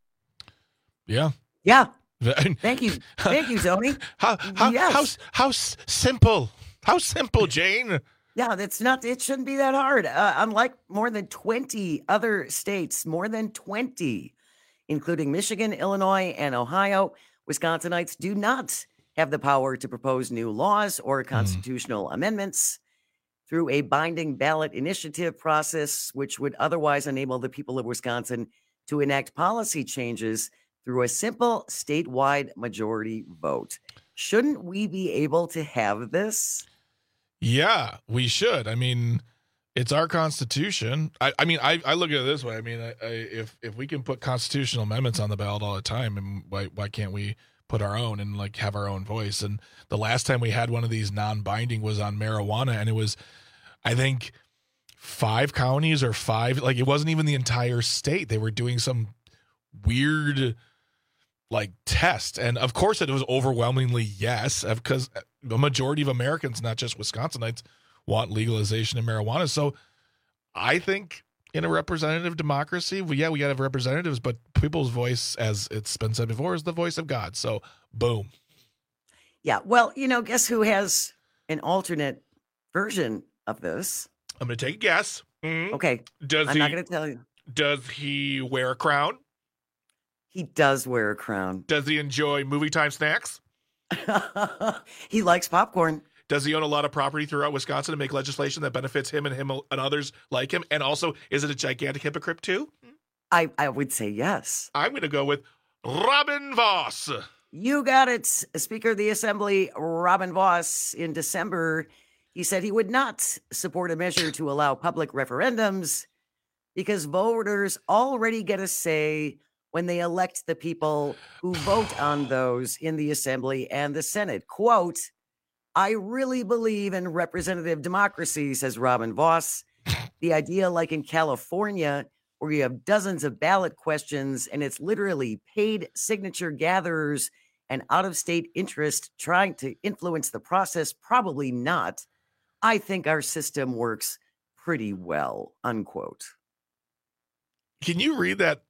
Yeah.
Yeah. Thank you. Thank you, Tony.
How how,
yes.
how how simple. How simple, Jane.
Yeah, that's not, it shouldn't be that hard. Uh, unlike more than twenty other states, more than twenty, including Michigan, Illinois, and Ohio, Wisconsinites do not have the power to propose new laws or constitutional mm. amendments through a binding ballot initiative process, which would otherwise enable the people of Wisconsin to enact policy changes through a simple statewide majority vote. Shouldn't we be able to have this?
Yeah, we should. I mean, it's our Constitution. I, I mean, I, I look at it this way. I mean, I, I, if if we can put constitutional amendments on the ballot all the time, and why why can't we put our own and like have our own voice? And the last time we had one of these non-binding was on marijuana, and it was, I think, five counties or five. Like, it wasn't even the entire state. They were doing some weird like test, and of course it was overwhelmingly yes, because the majority of Americans, not just Wisconsinites, want legalization of marijuana. So I think in a representative democracy, well, yeah, we got to have representatives, but people's voice, as it's been said before, is the voice of God. So boom.
Yeah, well, you know, guess who has an alternate version of this?
I'm going to take a guess. Mm-hmm.
Okay,
does
I'm
he,
not going to tell you.
Does he wear a crown?
He does wear a crown.
Does he enjoy movie time snacks?
He likes popcorn.
Does he own a lot of property throughout Wisconsin to make legislation that benefits him and him and others like him? And also, is it a gigantic hypocrite too?
I, I would say yes.
I'm going to go with Robin Vos.
You got it. Speaker of the Assembly, Robin Vos, in December, he said he would not support a measure to allow public referendums because voters already get a say when they elect the people who vote on those in the Assembly and the Senate. Quote, I really believe in representative democracy, says Robin Vos. The idea, like in California, where you have dozens of ballot questions and it's literally paid signature gatherers and out-of-state interest trying to influence the process, probably not. I think our system works pretty well, unquote.
Can you read that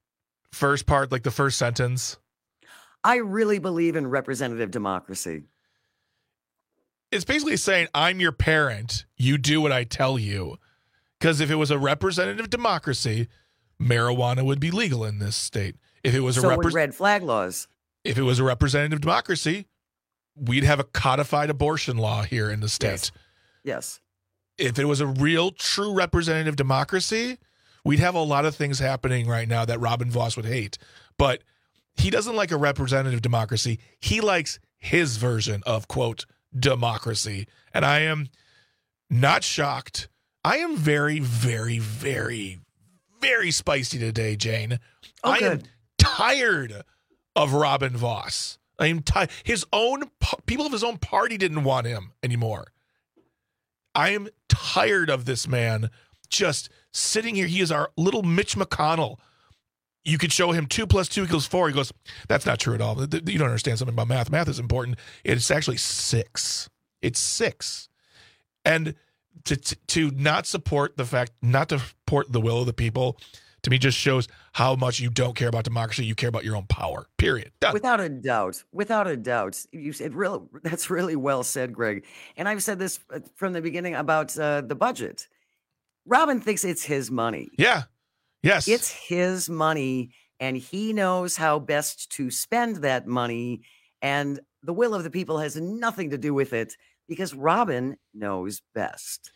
first part, like the first sentence?
I really believe in representative democracy.
It's basically saying, I'm your parent. You do what I tell you. Because if it was a representative democracy, marijuana would be legal in this state. If it was a
so
repre-
would red flag laws.
If it was a representative democracy, we'd have a codified abortion law here in the state.
Yes. yes.
If it was a real, true representative democracy, we'd have a lot of things happening right now that Robin Vos would hate. But he doesn't like a representative democracy. He likes his version of, quote, democracy. And I am not shocked. I am very, very, very, very spicy today, Jane.
Oh,
I
good.
am tired of Robin Vos. I am tired. His own people of his own party didn't want him anymore. I am tired of this man just sitting here. He is our little Mitch McConnell. You could show him two plus two equals four. He goes, that's not true at all. You don't understand something about math. Math is important. It's actually six. It's six. And to, to, to not support the fact, not to support the will of the people, to me just shows how much you don't care about democracy. You care about your own power, period. Done.
Without a doubt. Without a doubt. You said really, that's really well said, Greg. And I've said this from the beginning about uh, the budget. Robin thinks it's his money.
Yeah. Yes.
It's his money, and he knows how best to spend that money. And the will of the people has nothing to do with it because Robin knows best.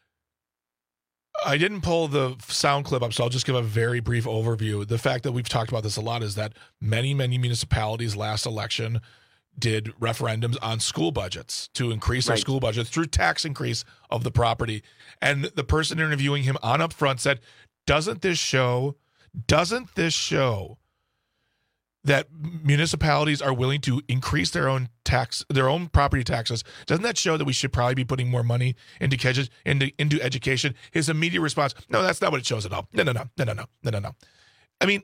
I didn't pull the sound clip up, so I'll just give a very brief overview. The fact that we've talked about this a lot is that many, many municipalities last election did referendums on school budgets to increase their
Right.
school budgets through tax increase of the property. And the person interviewing him on Upfront said, doesn't this show, doesn't this show that municipalities are willing to increase their own tax, their own property taxes? Doesn't that show that we should probably be putting more money into catches, into into education? His immediate response, no, that's not what it shows at all. No, no, no, no, no, no, no, no, no. I mean,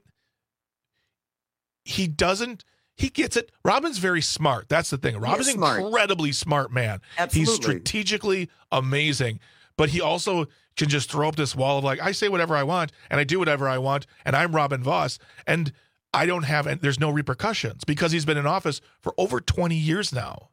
he doesn't, he gets it. Robin's very smart. That's the thing. Robin's an
smart.
incredibly smart man.
Absolutely.
He's strategically amazing, but he also can just throw up this wall of like, I say whatever I want and I do whatever I want and I'm Robin Vos and I don't have, and there's no repercussions because he's been in office for over twenty years now.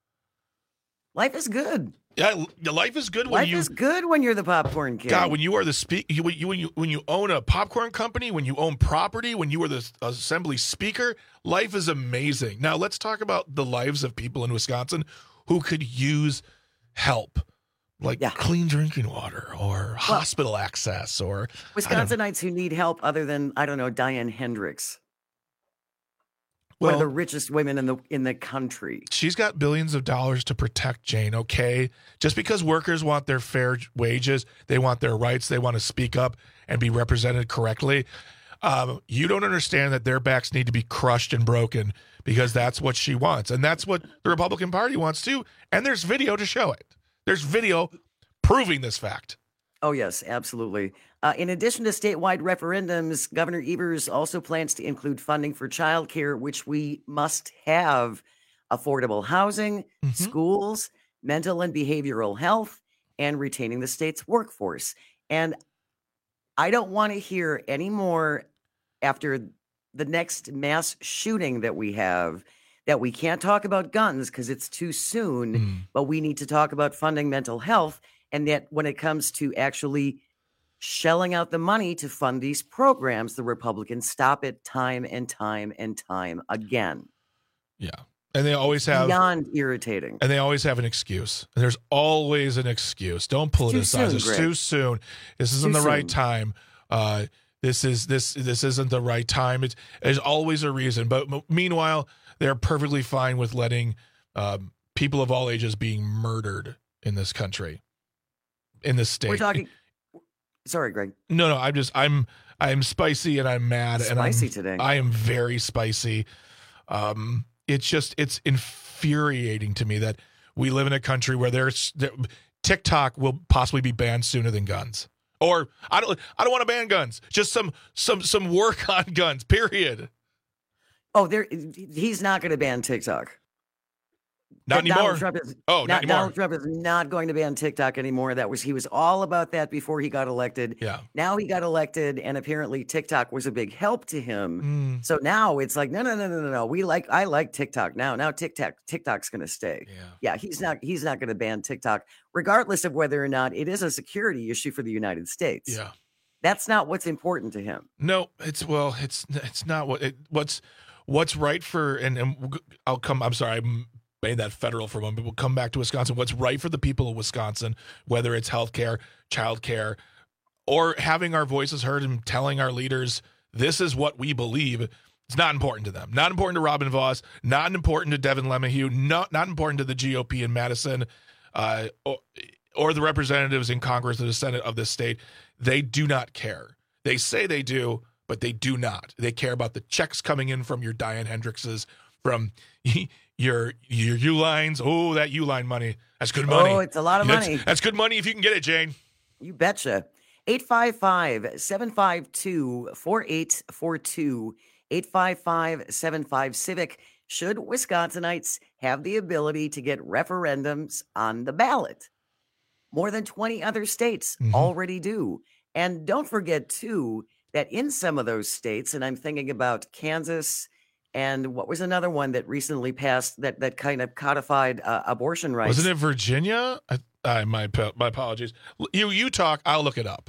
Life is good.
Yeah, life is good when
Life
you.
is good when you're the popcorn king.
God, when you are the speak, you, when you when you when you own a popcorn company, when you own property, when you are the assembly speaker, life is amazing. Now let's talk about the lives of people in Wisconsin who could use help, like
Yeah.
clean drinking water or hospital access or
Wisconsinites who need help other than, I don't know, Diane Hendricks. One
Well-
of the richest women in the in the country.
She's got billions of dollars to protect, Jane, okay? Just because workers want their fair wages, they want their rights, they want to speak up and be represented correctly. Um, you don't understand that their backs need to be crushed and broken because that's what she wants. And that's what the Republican Party wants too. And there's video to show it. There's video proving this fact.
Oh, yes, absolutely. Uh, in addition to statewide referendums, Governor Evers also plans to include funding for childcare, which we must have, affordable housing, schools, mental and behavioral health, and retaining the state's workforce. And I don't want to hear any more after the next mass shooting that we have that we can't talk about guns because it's too soon, but we need to talk about funding mental health. And that when it comes to actually shelling out the money to fund these programs, the Republicans stop it time and time and time again.
Yeah. And they always have
Beyond irritating.
And they always have an excuse. And there's always an excuse. Don't politicize.
soon,
It's
Greg.
too soon. This isn't
Too
the right
soon.
time. Uh, this is this this isn't the right time. It's there's always a reason. But m- meanwhile, they're perfectly fine with letting um, people of all ages being murdered in this country, in this state.
We're talking. Sorry, Greg.
No, no. I'm just I'm I'm spicy and I'm mad and I'm
Spicy today.
I am very spicy. Um, it's just it's infuriating to me that we live in a country where there's there, TikTok will possibly be banned sooner than guns. Or I don't I don't want to ban guns. Just some some some work on guns. Period.
Oh, there. He's not going to ban TikTok.
Not anymore.
Donald Trump is,
oh, not, not anymore.
Donald Trump is not going to be on TikTok anymore. That was he was all about that before he got elected.
Yeah.
Now he got elected, and apparently TikTok was a big help to him.
Mm.
So now it's like, no, no, no, no, no, no. We like I like TikTok now. Now TikTok TikTok's going to stay.
Yeah.
Yeah. He's not he's not going to ban TikTok, regardless of whether or not it is a security issue for the United States.
Yeah.
That's not what's important to him.
No, it's well, it's it's not what it, what's what's right for, and, and I'll come. I'm sorry. I'm, made that federal for a moment, but we'll come back to Wisconsin. What's right for the people of Wisconsin, whether it's healthcare, childcare, or having our voices heard and telling our leaders this is what we believe, it's not important to them. Not important to Robin Vos, not important to Devin LeMahieu, not, not important to the G O P in Madison, uh, or, or the representatives in Congress or the Senate of this state. They do not care. They say they do, but they do not. They care about the checks coming in from your Diane Hendrickses, from your your U-lines. Oh, that U-line money. That's good money.
Oh, it's a lot of
that's,
money.
That's good money if you can get it, Jane.
You betcha. eight five five, seven five two, four eight four two, eight five five, seven five Civic. Should Wisconsinites have the ability to get referendums on the ballot? More than twenty other states mm-hmm. already do. And don't forget, too, that in some of those states, and I'm thinking about Kansas, and what was another one that recently passed that that kind of codified uh, abortion rights?
Wasn't it Virginia? I, I my my apologies. You you talk. I'll look it up.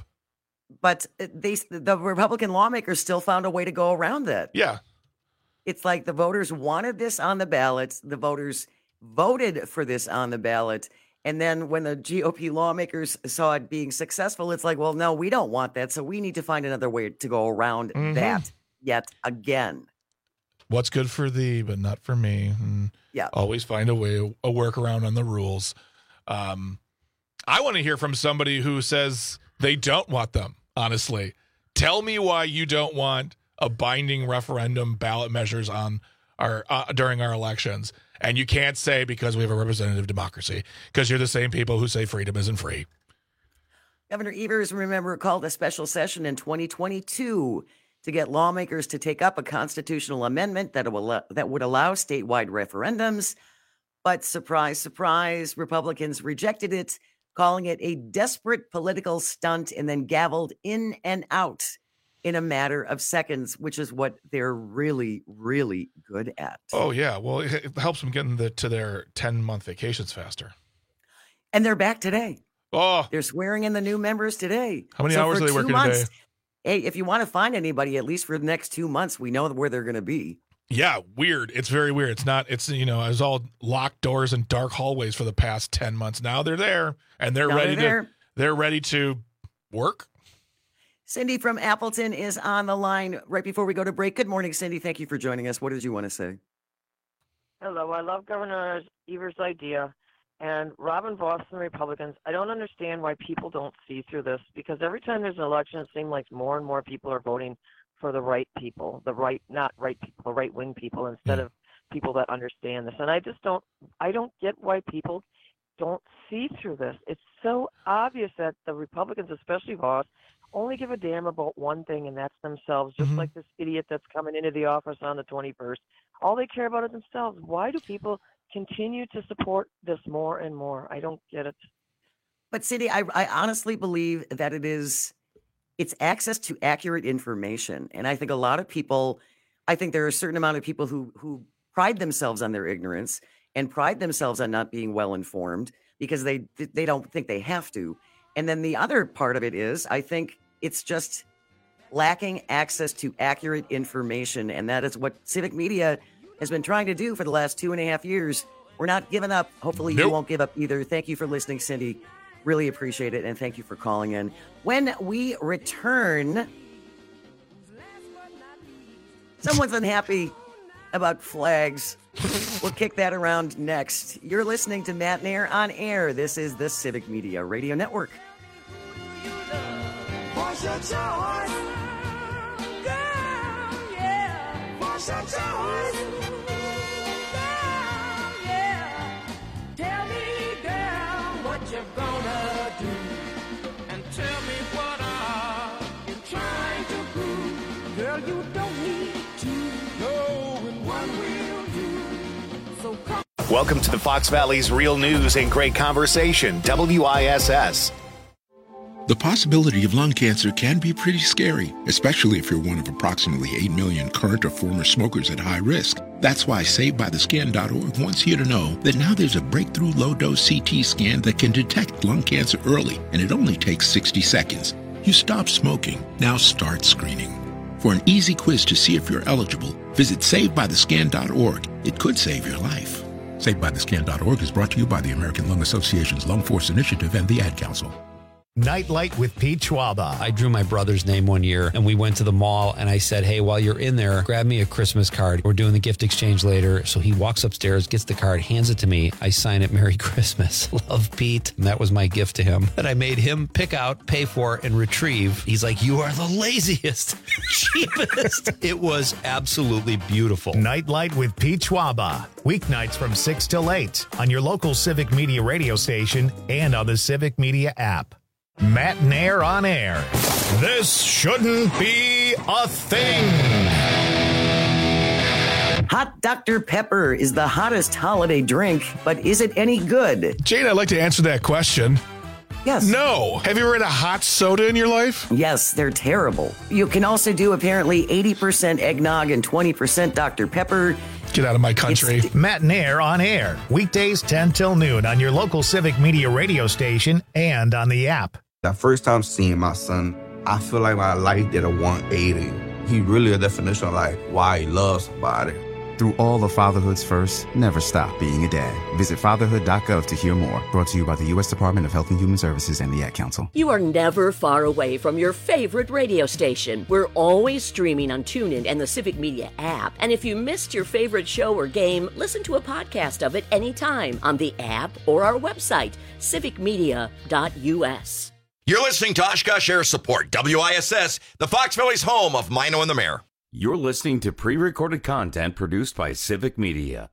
But they the Republican lawmakers still found a way to go around that.
Yeah,
it's like the voters wanted this on the ballot. The voters voted for this on the ballot, and then when the G O P lawmakers saw it being successful, it's like, well, no, we don't want that, so we need to find another way to go around mm-hmm. that yet again.
What's good for thee, but not for me. And
yeah.
Always find a way, a workaround on the rules. Um, I want to hear from somebody who says they don't want them, honestly. Tell me why you don't want a binding referendum ballot measures on our uh, during our elections. And you can't say because we have a representative democracy, because you're the same people who say freedom isn't free.
Governor Evers, remember, called a special session in twenty twenty-two to get lawmakers to take up a constitutional amendment that will that would allow statewide referendums. But surprise, surprise, Republicans rejected it, calling it a desperate political stunt, and then gavelled in and out in a matter of seconds, which is what they're really, really good at.
Oh, yeah. Well, it helps them get the, to their ten-month vacations faster.
And they're back today.
Oh.
They're swearing in the new members today.
How many
so
hours are they working
months,
a day?
Hey, if you want to find anybody, at least for the next two months, we know where they're going to be.
Yeah, weird. It's very weird. It's not, it's, you know, it was all locked doors and dark hallways for the past ten months. Now they're there and they're
now
ready
they're
to, they're ready to work.
Cindy from Appleton is on the line right before we go to break. Good morning, Cindy. Thank you for joining us. What did you want to say?
Hello. I love Governor Evers' idea. And Robin Vos and Republicans, I don't understand why people don't see through this, because every time there's an election, it seems like more and more people are voting for the right people, the right, not right people, the right-wing people, instead of people that understand this. And I just don't, I don't get why people don't see through this. It's so obvious that the Republicans, especially Vos, only give a damn about one thing, and that's themselves, just mm-hmm. like this idiot that's coming into the office on the twenty-first. All they care about is themselves. Why do people continue to support this more and more? I don't get it.
But Cindy, I, I honestly believe that it is, it's access to accurate information. And I think a lot of people, I think there are a certain amount of people who, who pride themselves on their ignorance and pride themselves on not being well informed because they, they don't think they have to. And then the other part of it is, I think it's just lacking access to accurate information. And that is what civic media has been trying to do for the last two and a half years. We're not giving up. Hopefully nope. you won't give up either. Thank you for listening, Cindy. Really appreciate it. And thank you for calling in. When we return, someone's unhappy about flags. We'll kick that around next. You're listening to Matt Nair on air. This is the Civic Media Radio Network.
What's your choice? Girl, yeah. What's your choice? Girl, yeah. Tell me, girl, what you're gonna do. And tell me what are you trying to prove. Girl, you don't need to know what we'll do. So come.
Welcome to the Fox Valley's Real News and Great Conversation, W I S S.
The possibility of lung cancer can be pretty scary, especially if you're one of approximately eight million current or former smokers at high risk. That's why Saved By The Scan dot org wants you to know that now there's a breakthrough low-dose C T scan that can detect lung cancer early, and it only takes sixty seconds. You stop smoking, now start screening. For an easy quiz to see if you're eligible, visit Saved By The Scan dot org. It could save your life. Saved By The Scan dot org is brought to you by the American Lung Association's Lung Force Initiative and the Ad Council.
Nightlight with Pete Schwaba.
I drew my brother's name one year, and we went to the mall, and I said, hey, while you're in there, grab me a Christmas card. We're doing the gift exchange later. So he walks upstairs, gets the card, hands it to me. I sign it, Merry Christmas. Love, Pete. And that was my gift to him that I made him pick out, pay for, and retrieve. He's like, you are the laziest, cheapest. It was absolutely beautiful.
Nightlight with Pete Schwaba. Weeknights from six till eight on your local Civic Media radio station and on the Civic Media app. Matt Nair on air. This shouldn't be a thing.
Hot Doctor Pepper is the hottest holiday drink, but is it any good?
Jane, I'd like to answer that question.
Yes.
No. Have you ever had a hot soda in your life?
Yes, they're terrible. You can also do apparently eighty percent eggnog and twenty percent Doctor Pepper.
Get out of my country.
It's Matt Nair on air. Weekdays ten till noon on your local Civic Media radio station and on the app.
The first time seeing my son, I feel like my life did a one eighty. He really a definition of like why he loves somebody.
Through all of fatherhood's first, never stop being a dad. Visit fatherhood dot gov to hear more. Brought to you by the U S Department of Health and Human Services and the Ad Council.
You are never far away from your favorite radio station. We're always streaming on TuneIn and the Civic Media app. And if you missed your favorite show or game, listen to a podcast of it anytime on the app or our website, civic media dot U S.
You're listening to Oshkosh Air Support, W I S S, the Fox Valley's home of Mino and the Mayor.
You're listening to pre-recorded content produced by Civic Media.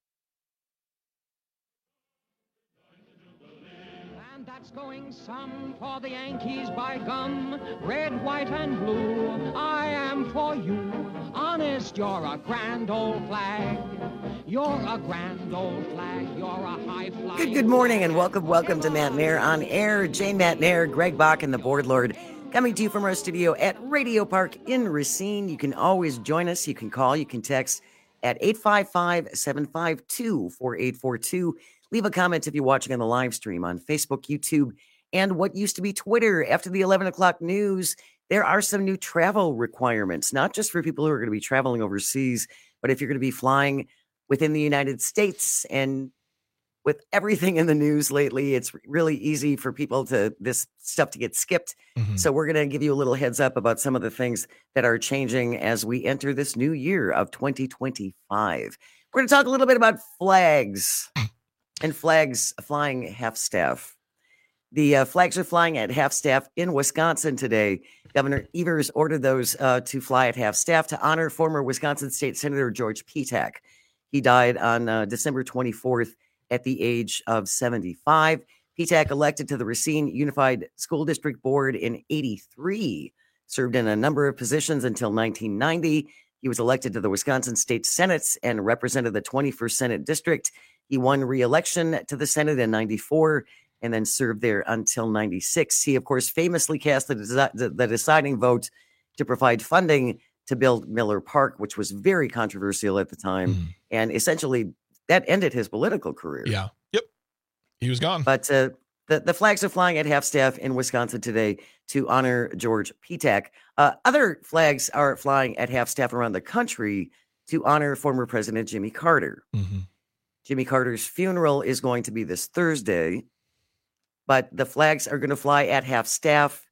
And that's going some for the Yankees by gum, red, white, and blue. I am for you. Honest, you're a grand old flag. You're a grand old flag. You're a high flag.
Good, good morning and welcome, welcome to Matt Nair on air. Jane Matt Nair, Greg Bach, and the Board Lord. Coming to you from our studio at Radio Park in Racine. You can always join us. You can call, you can text at eight five five, seven five two, four eight four two. Leave a comment if you're watching on the live stream on Facebook, YouTube, and what used to be Twitter. After the eleven o'clock news, there are some new travel requirements, not just for people who are going to be traveling overseas, but if you're going to be flying within the United States. And with everything in the news lately, it's really easy for people to this stuff to get skipped. Mm-hmm. So we're going to give you a little heads up about some of the things that are changing as we enter this new year of twenty twenty-five. We're going to talk a little bit about flags and flags flying half staff. The uh, flags are flying at half staff in Wisconsin today. Governor Evers ordered those uh, to fly at half staff to honor former Wisconsin State Senator George Petak. He died on uh, December twenty-fourth. At the age of seventy-five. Petak elected to the Racine Unified School District Board in eighty-three, served in a number of positions until nineteen ninety. He was elected to the Wisconsin State Senate and represented the twenty-first Senate District. He won re-election to the Senate in ninety-four and then served there until ninety-six. He, of course, famously cast the, desi- the, the deciding vote to provide funding to build Miller Park, which was very controversial at the time, mm. and essentially that ended his political career.
Yeah. Yep. He was gone.
But uh, the, the flags are flying at half staff in Wisconsin today to honor George Petak. Uh, other flags are flying at half staff around the country to honor former President Jimmy Carter. Mm-hmm. Jimmy Carter's funeral is going to be this Thursday, but the flags are going to fly at half staff,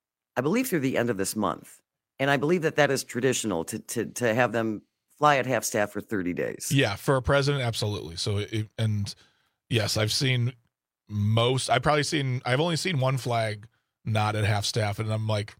I believe, through the end of this month. And I believe that that is traditional to to to have them fly at half staff for thirty days.
Yeah, for a president, absolutely. So, it, and yes, I've seen most, I've probably seen, I've only seen one flag not at half staff, and I'm like,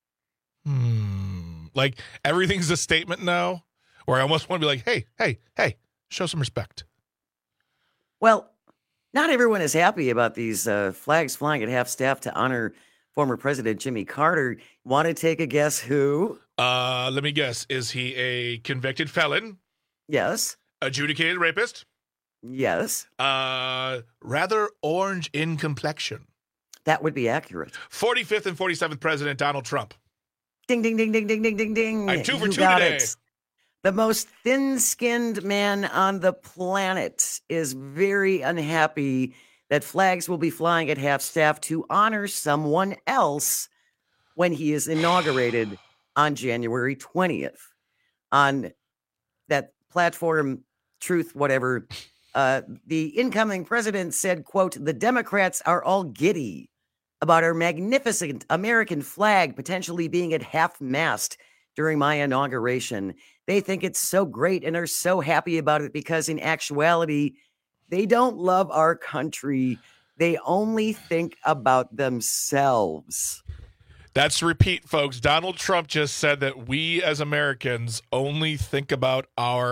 hmm, like everything's a statement now, where I almost want to be like, hey, hey, hey, show some respect.
Well, not everyone is happy about these uh, flags flying at half staff to honor former President Jimmy Carter. Want to take a guess who?
Uh, let me guess. Is he a convicted felon?
Yes.
Adjudicated rapist?
Yes.
Uh, rather orange in complexion.
That would be accurate.
forty-fifth and forty-seventh President Donald Trump.
Ding, ding, ding, ding, ding, ding, ding, ding.
I'm two for
You
two
got
today.
it. The most thin-skinned man on the planet is very unhappy that flags will be flying at half-staff to honor someone else when he is inaugurated on January twentieth. On that platform, Truth, whatever, uh, the incoming president said, quote, "The Democrats are all giddy about our magnificent American flag potentially being at half-mast during my inauguration. They think it's so great and are so happy about it because in actuality, they don't love our country. They only think about themselves."
That's repeat, folks. Donald Trump just said that we as Americans only think about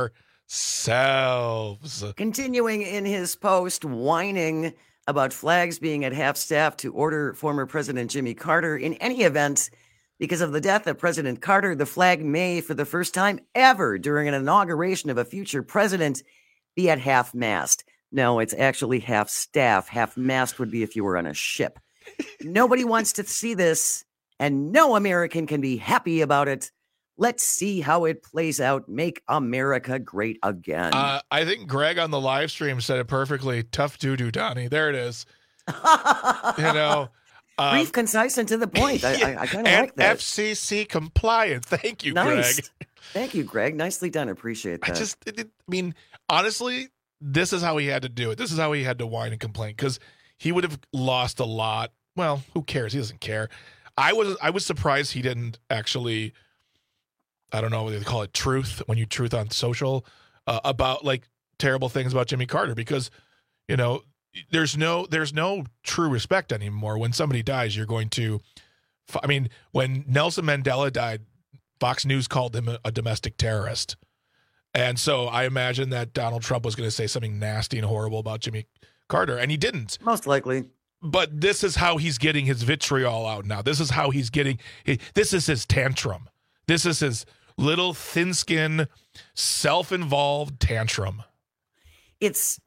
ourselves.
Continuing in his post, whining about flags being at half-staff to order former President Jimmy Carter. In any event, because of the death of President Carter, the flag may, for the first time ever during an inauguration of a future president, be at half-mast. No, it's actually half-staff. Half-mast would be if you were on a ship. Nobody wants to see this, and no American can be happy about it. Let's see how it plays out. Make America great again.
Uh, I think Greg on the live stream said it perfectly. Tough doo-doo, Donnie. There it is. You know. Um,
Brief, concise, and to the point. I, I, I kind of like that.
F C C compliant. Thank you,
Nice.
Greg.
Thank you, Greg. Nicely done. Appreciate that.
I just, it, it- I mean, honestly, this is how he had to do it. This is how he had to whine and complain because he would have lost a lot. Well, who cares? He doesn't care. I was, I was surprised he didn't actually. I don't know what they call it, truth when you truth on social uh, about like terrible things about Jimmy Carter because, you know, there's no there's no true respect anymore. When somebody dies, you're going to. I mean, when Nelson Mandela died, Fox News called him a, a domestic terrorist. And so I imagine that Donald Trump was going to say something nasty and horrible about Jimmy Carter, and he didn't.
Most likely.
But this is how he's getting his vitriol out now. This is how he's getting he, this is his tantrum. This is his little thin-skinned, self-involved tantrum.
It's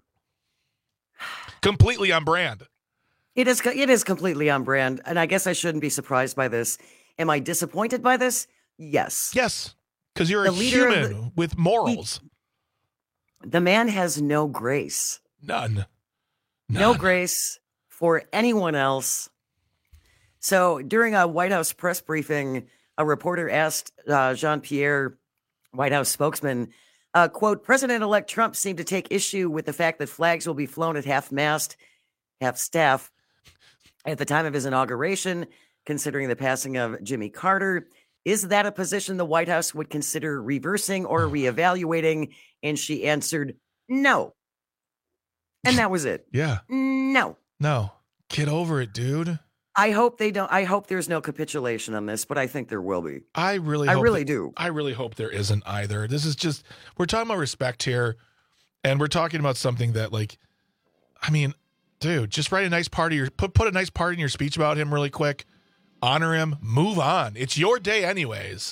completely on brand.
It is. It is completely on brand, and I guess I shouldn't be surprised by this. Am I disappointed by this? Yes.
Yes, because you're
The
a
leader of
human
the-
with morals.
The man has no grace.
None.
No grace for anyone else. So during a White House press briefing, a reporter asked uh, Jean-Pierre, White House spokesman, uh, quote, "President-elect Trump seemed to take issue with the fact that flags will be flown at half-mast, half-staff at the time of his inauguration, considering the passing of Jimmy Carter. Is that a position the White House would consider reversing or reevaluating?" And she answered, "No." And that was it.
Yeah.
No.
No. Get over it, dude.
I hope they don't. I hope there's no capitulation on this, but I think there will be.
I really
I
hope
really
that-
do.
I really hope there isn't either. This is just, we're talking about respect here, and we're talking about something that, like, I mean, dude, just write a nice part of your, put, put a nice part in your speech about him really quick. Honor him. Move on. It's your day anyways.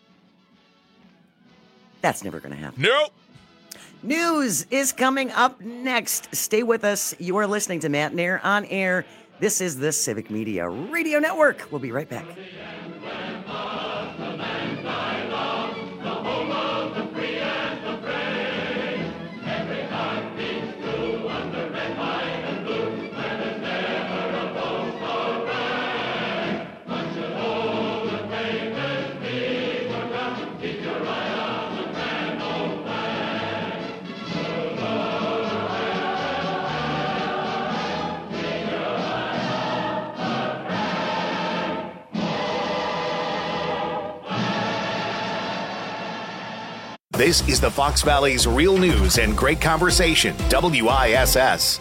That's never going to happen.
Nope.
News is coming up next. Stay with us. You are listening to Matt Nair on air. This is the Civic Media Radio Network. We'll be right back.
This is the Fox Valley's real news and great conversation, W I S S.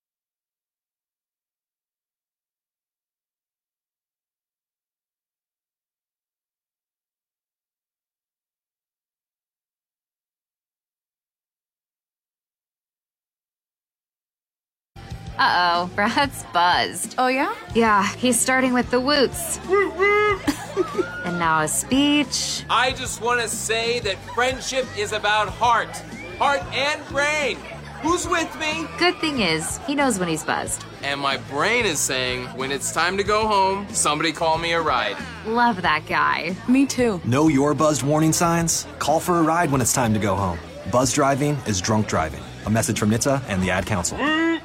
Uh-oh, Brad's buzzed. Oh, yeah? Yeah, he's starting with the woots. And now a speech.
I just want to say that friendship is about heart, heart and brain. Who's with me?
Good thing is, he knows when he's buzzed.
And my brain is saying, when it's time to go home, somebody call me a ride.
Love that guy.
Me too.
Know your buzzed warning signs? Call for a ride when it's time to go home. Buzz driving is drunk driving. A message from N H T S A and the Ad Council.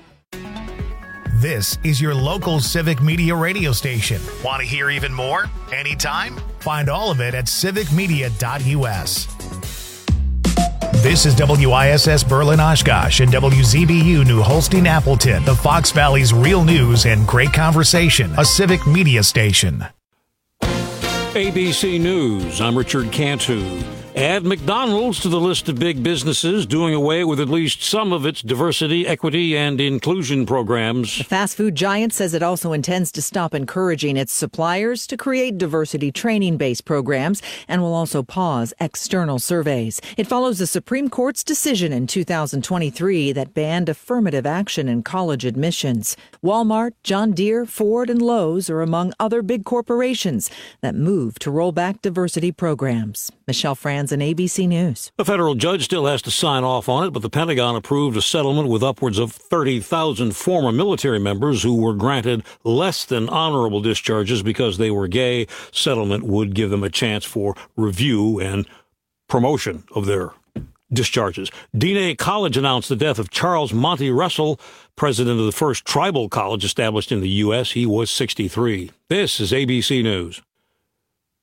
This is your local Civic Media radio station. Want to hear even more? Anytime? Find all of it at civic media dot U S. This is W I S S Berlin Oshkosh and W Z B U New Holstein Appleton, the Fox Valley's real news and great conversation, a civic media station.
A B C News, I'm Richard Cantu. Add McDonald's to the list of big businesses doing away with at least some of its diversity, equity, and inclusion programs.
The fast food giant says it also intends to stop encouraging its suppliers to create diversity training-based programs and will also pause external surveys. It follows the Supreme Court's decision in two thousand twenty-three that banned affirmative action in college admissions. Walmart, John Deere, Ford, and Lowe's are among other big corporations that move to roll back diversity programs. Michelle Franz and A B C News.
A federal judge still has to sign off on it, but the Pentagon approved a settlement with upwards of thirty thousand former military members who were granted less than honorable discharges because they were gay. Settlement would give them a chance for review and promotion of their discharges. D N A College announced the death of Charles Monty Russell, president of the first tribal college established in the U S He was sixty-three. This is A B C News.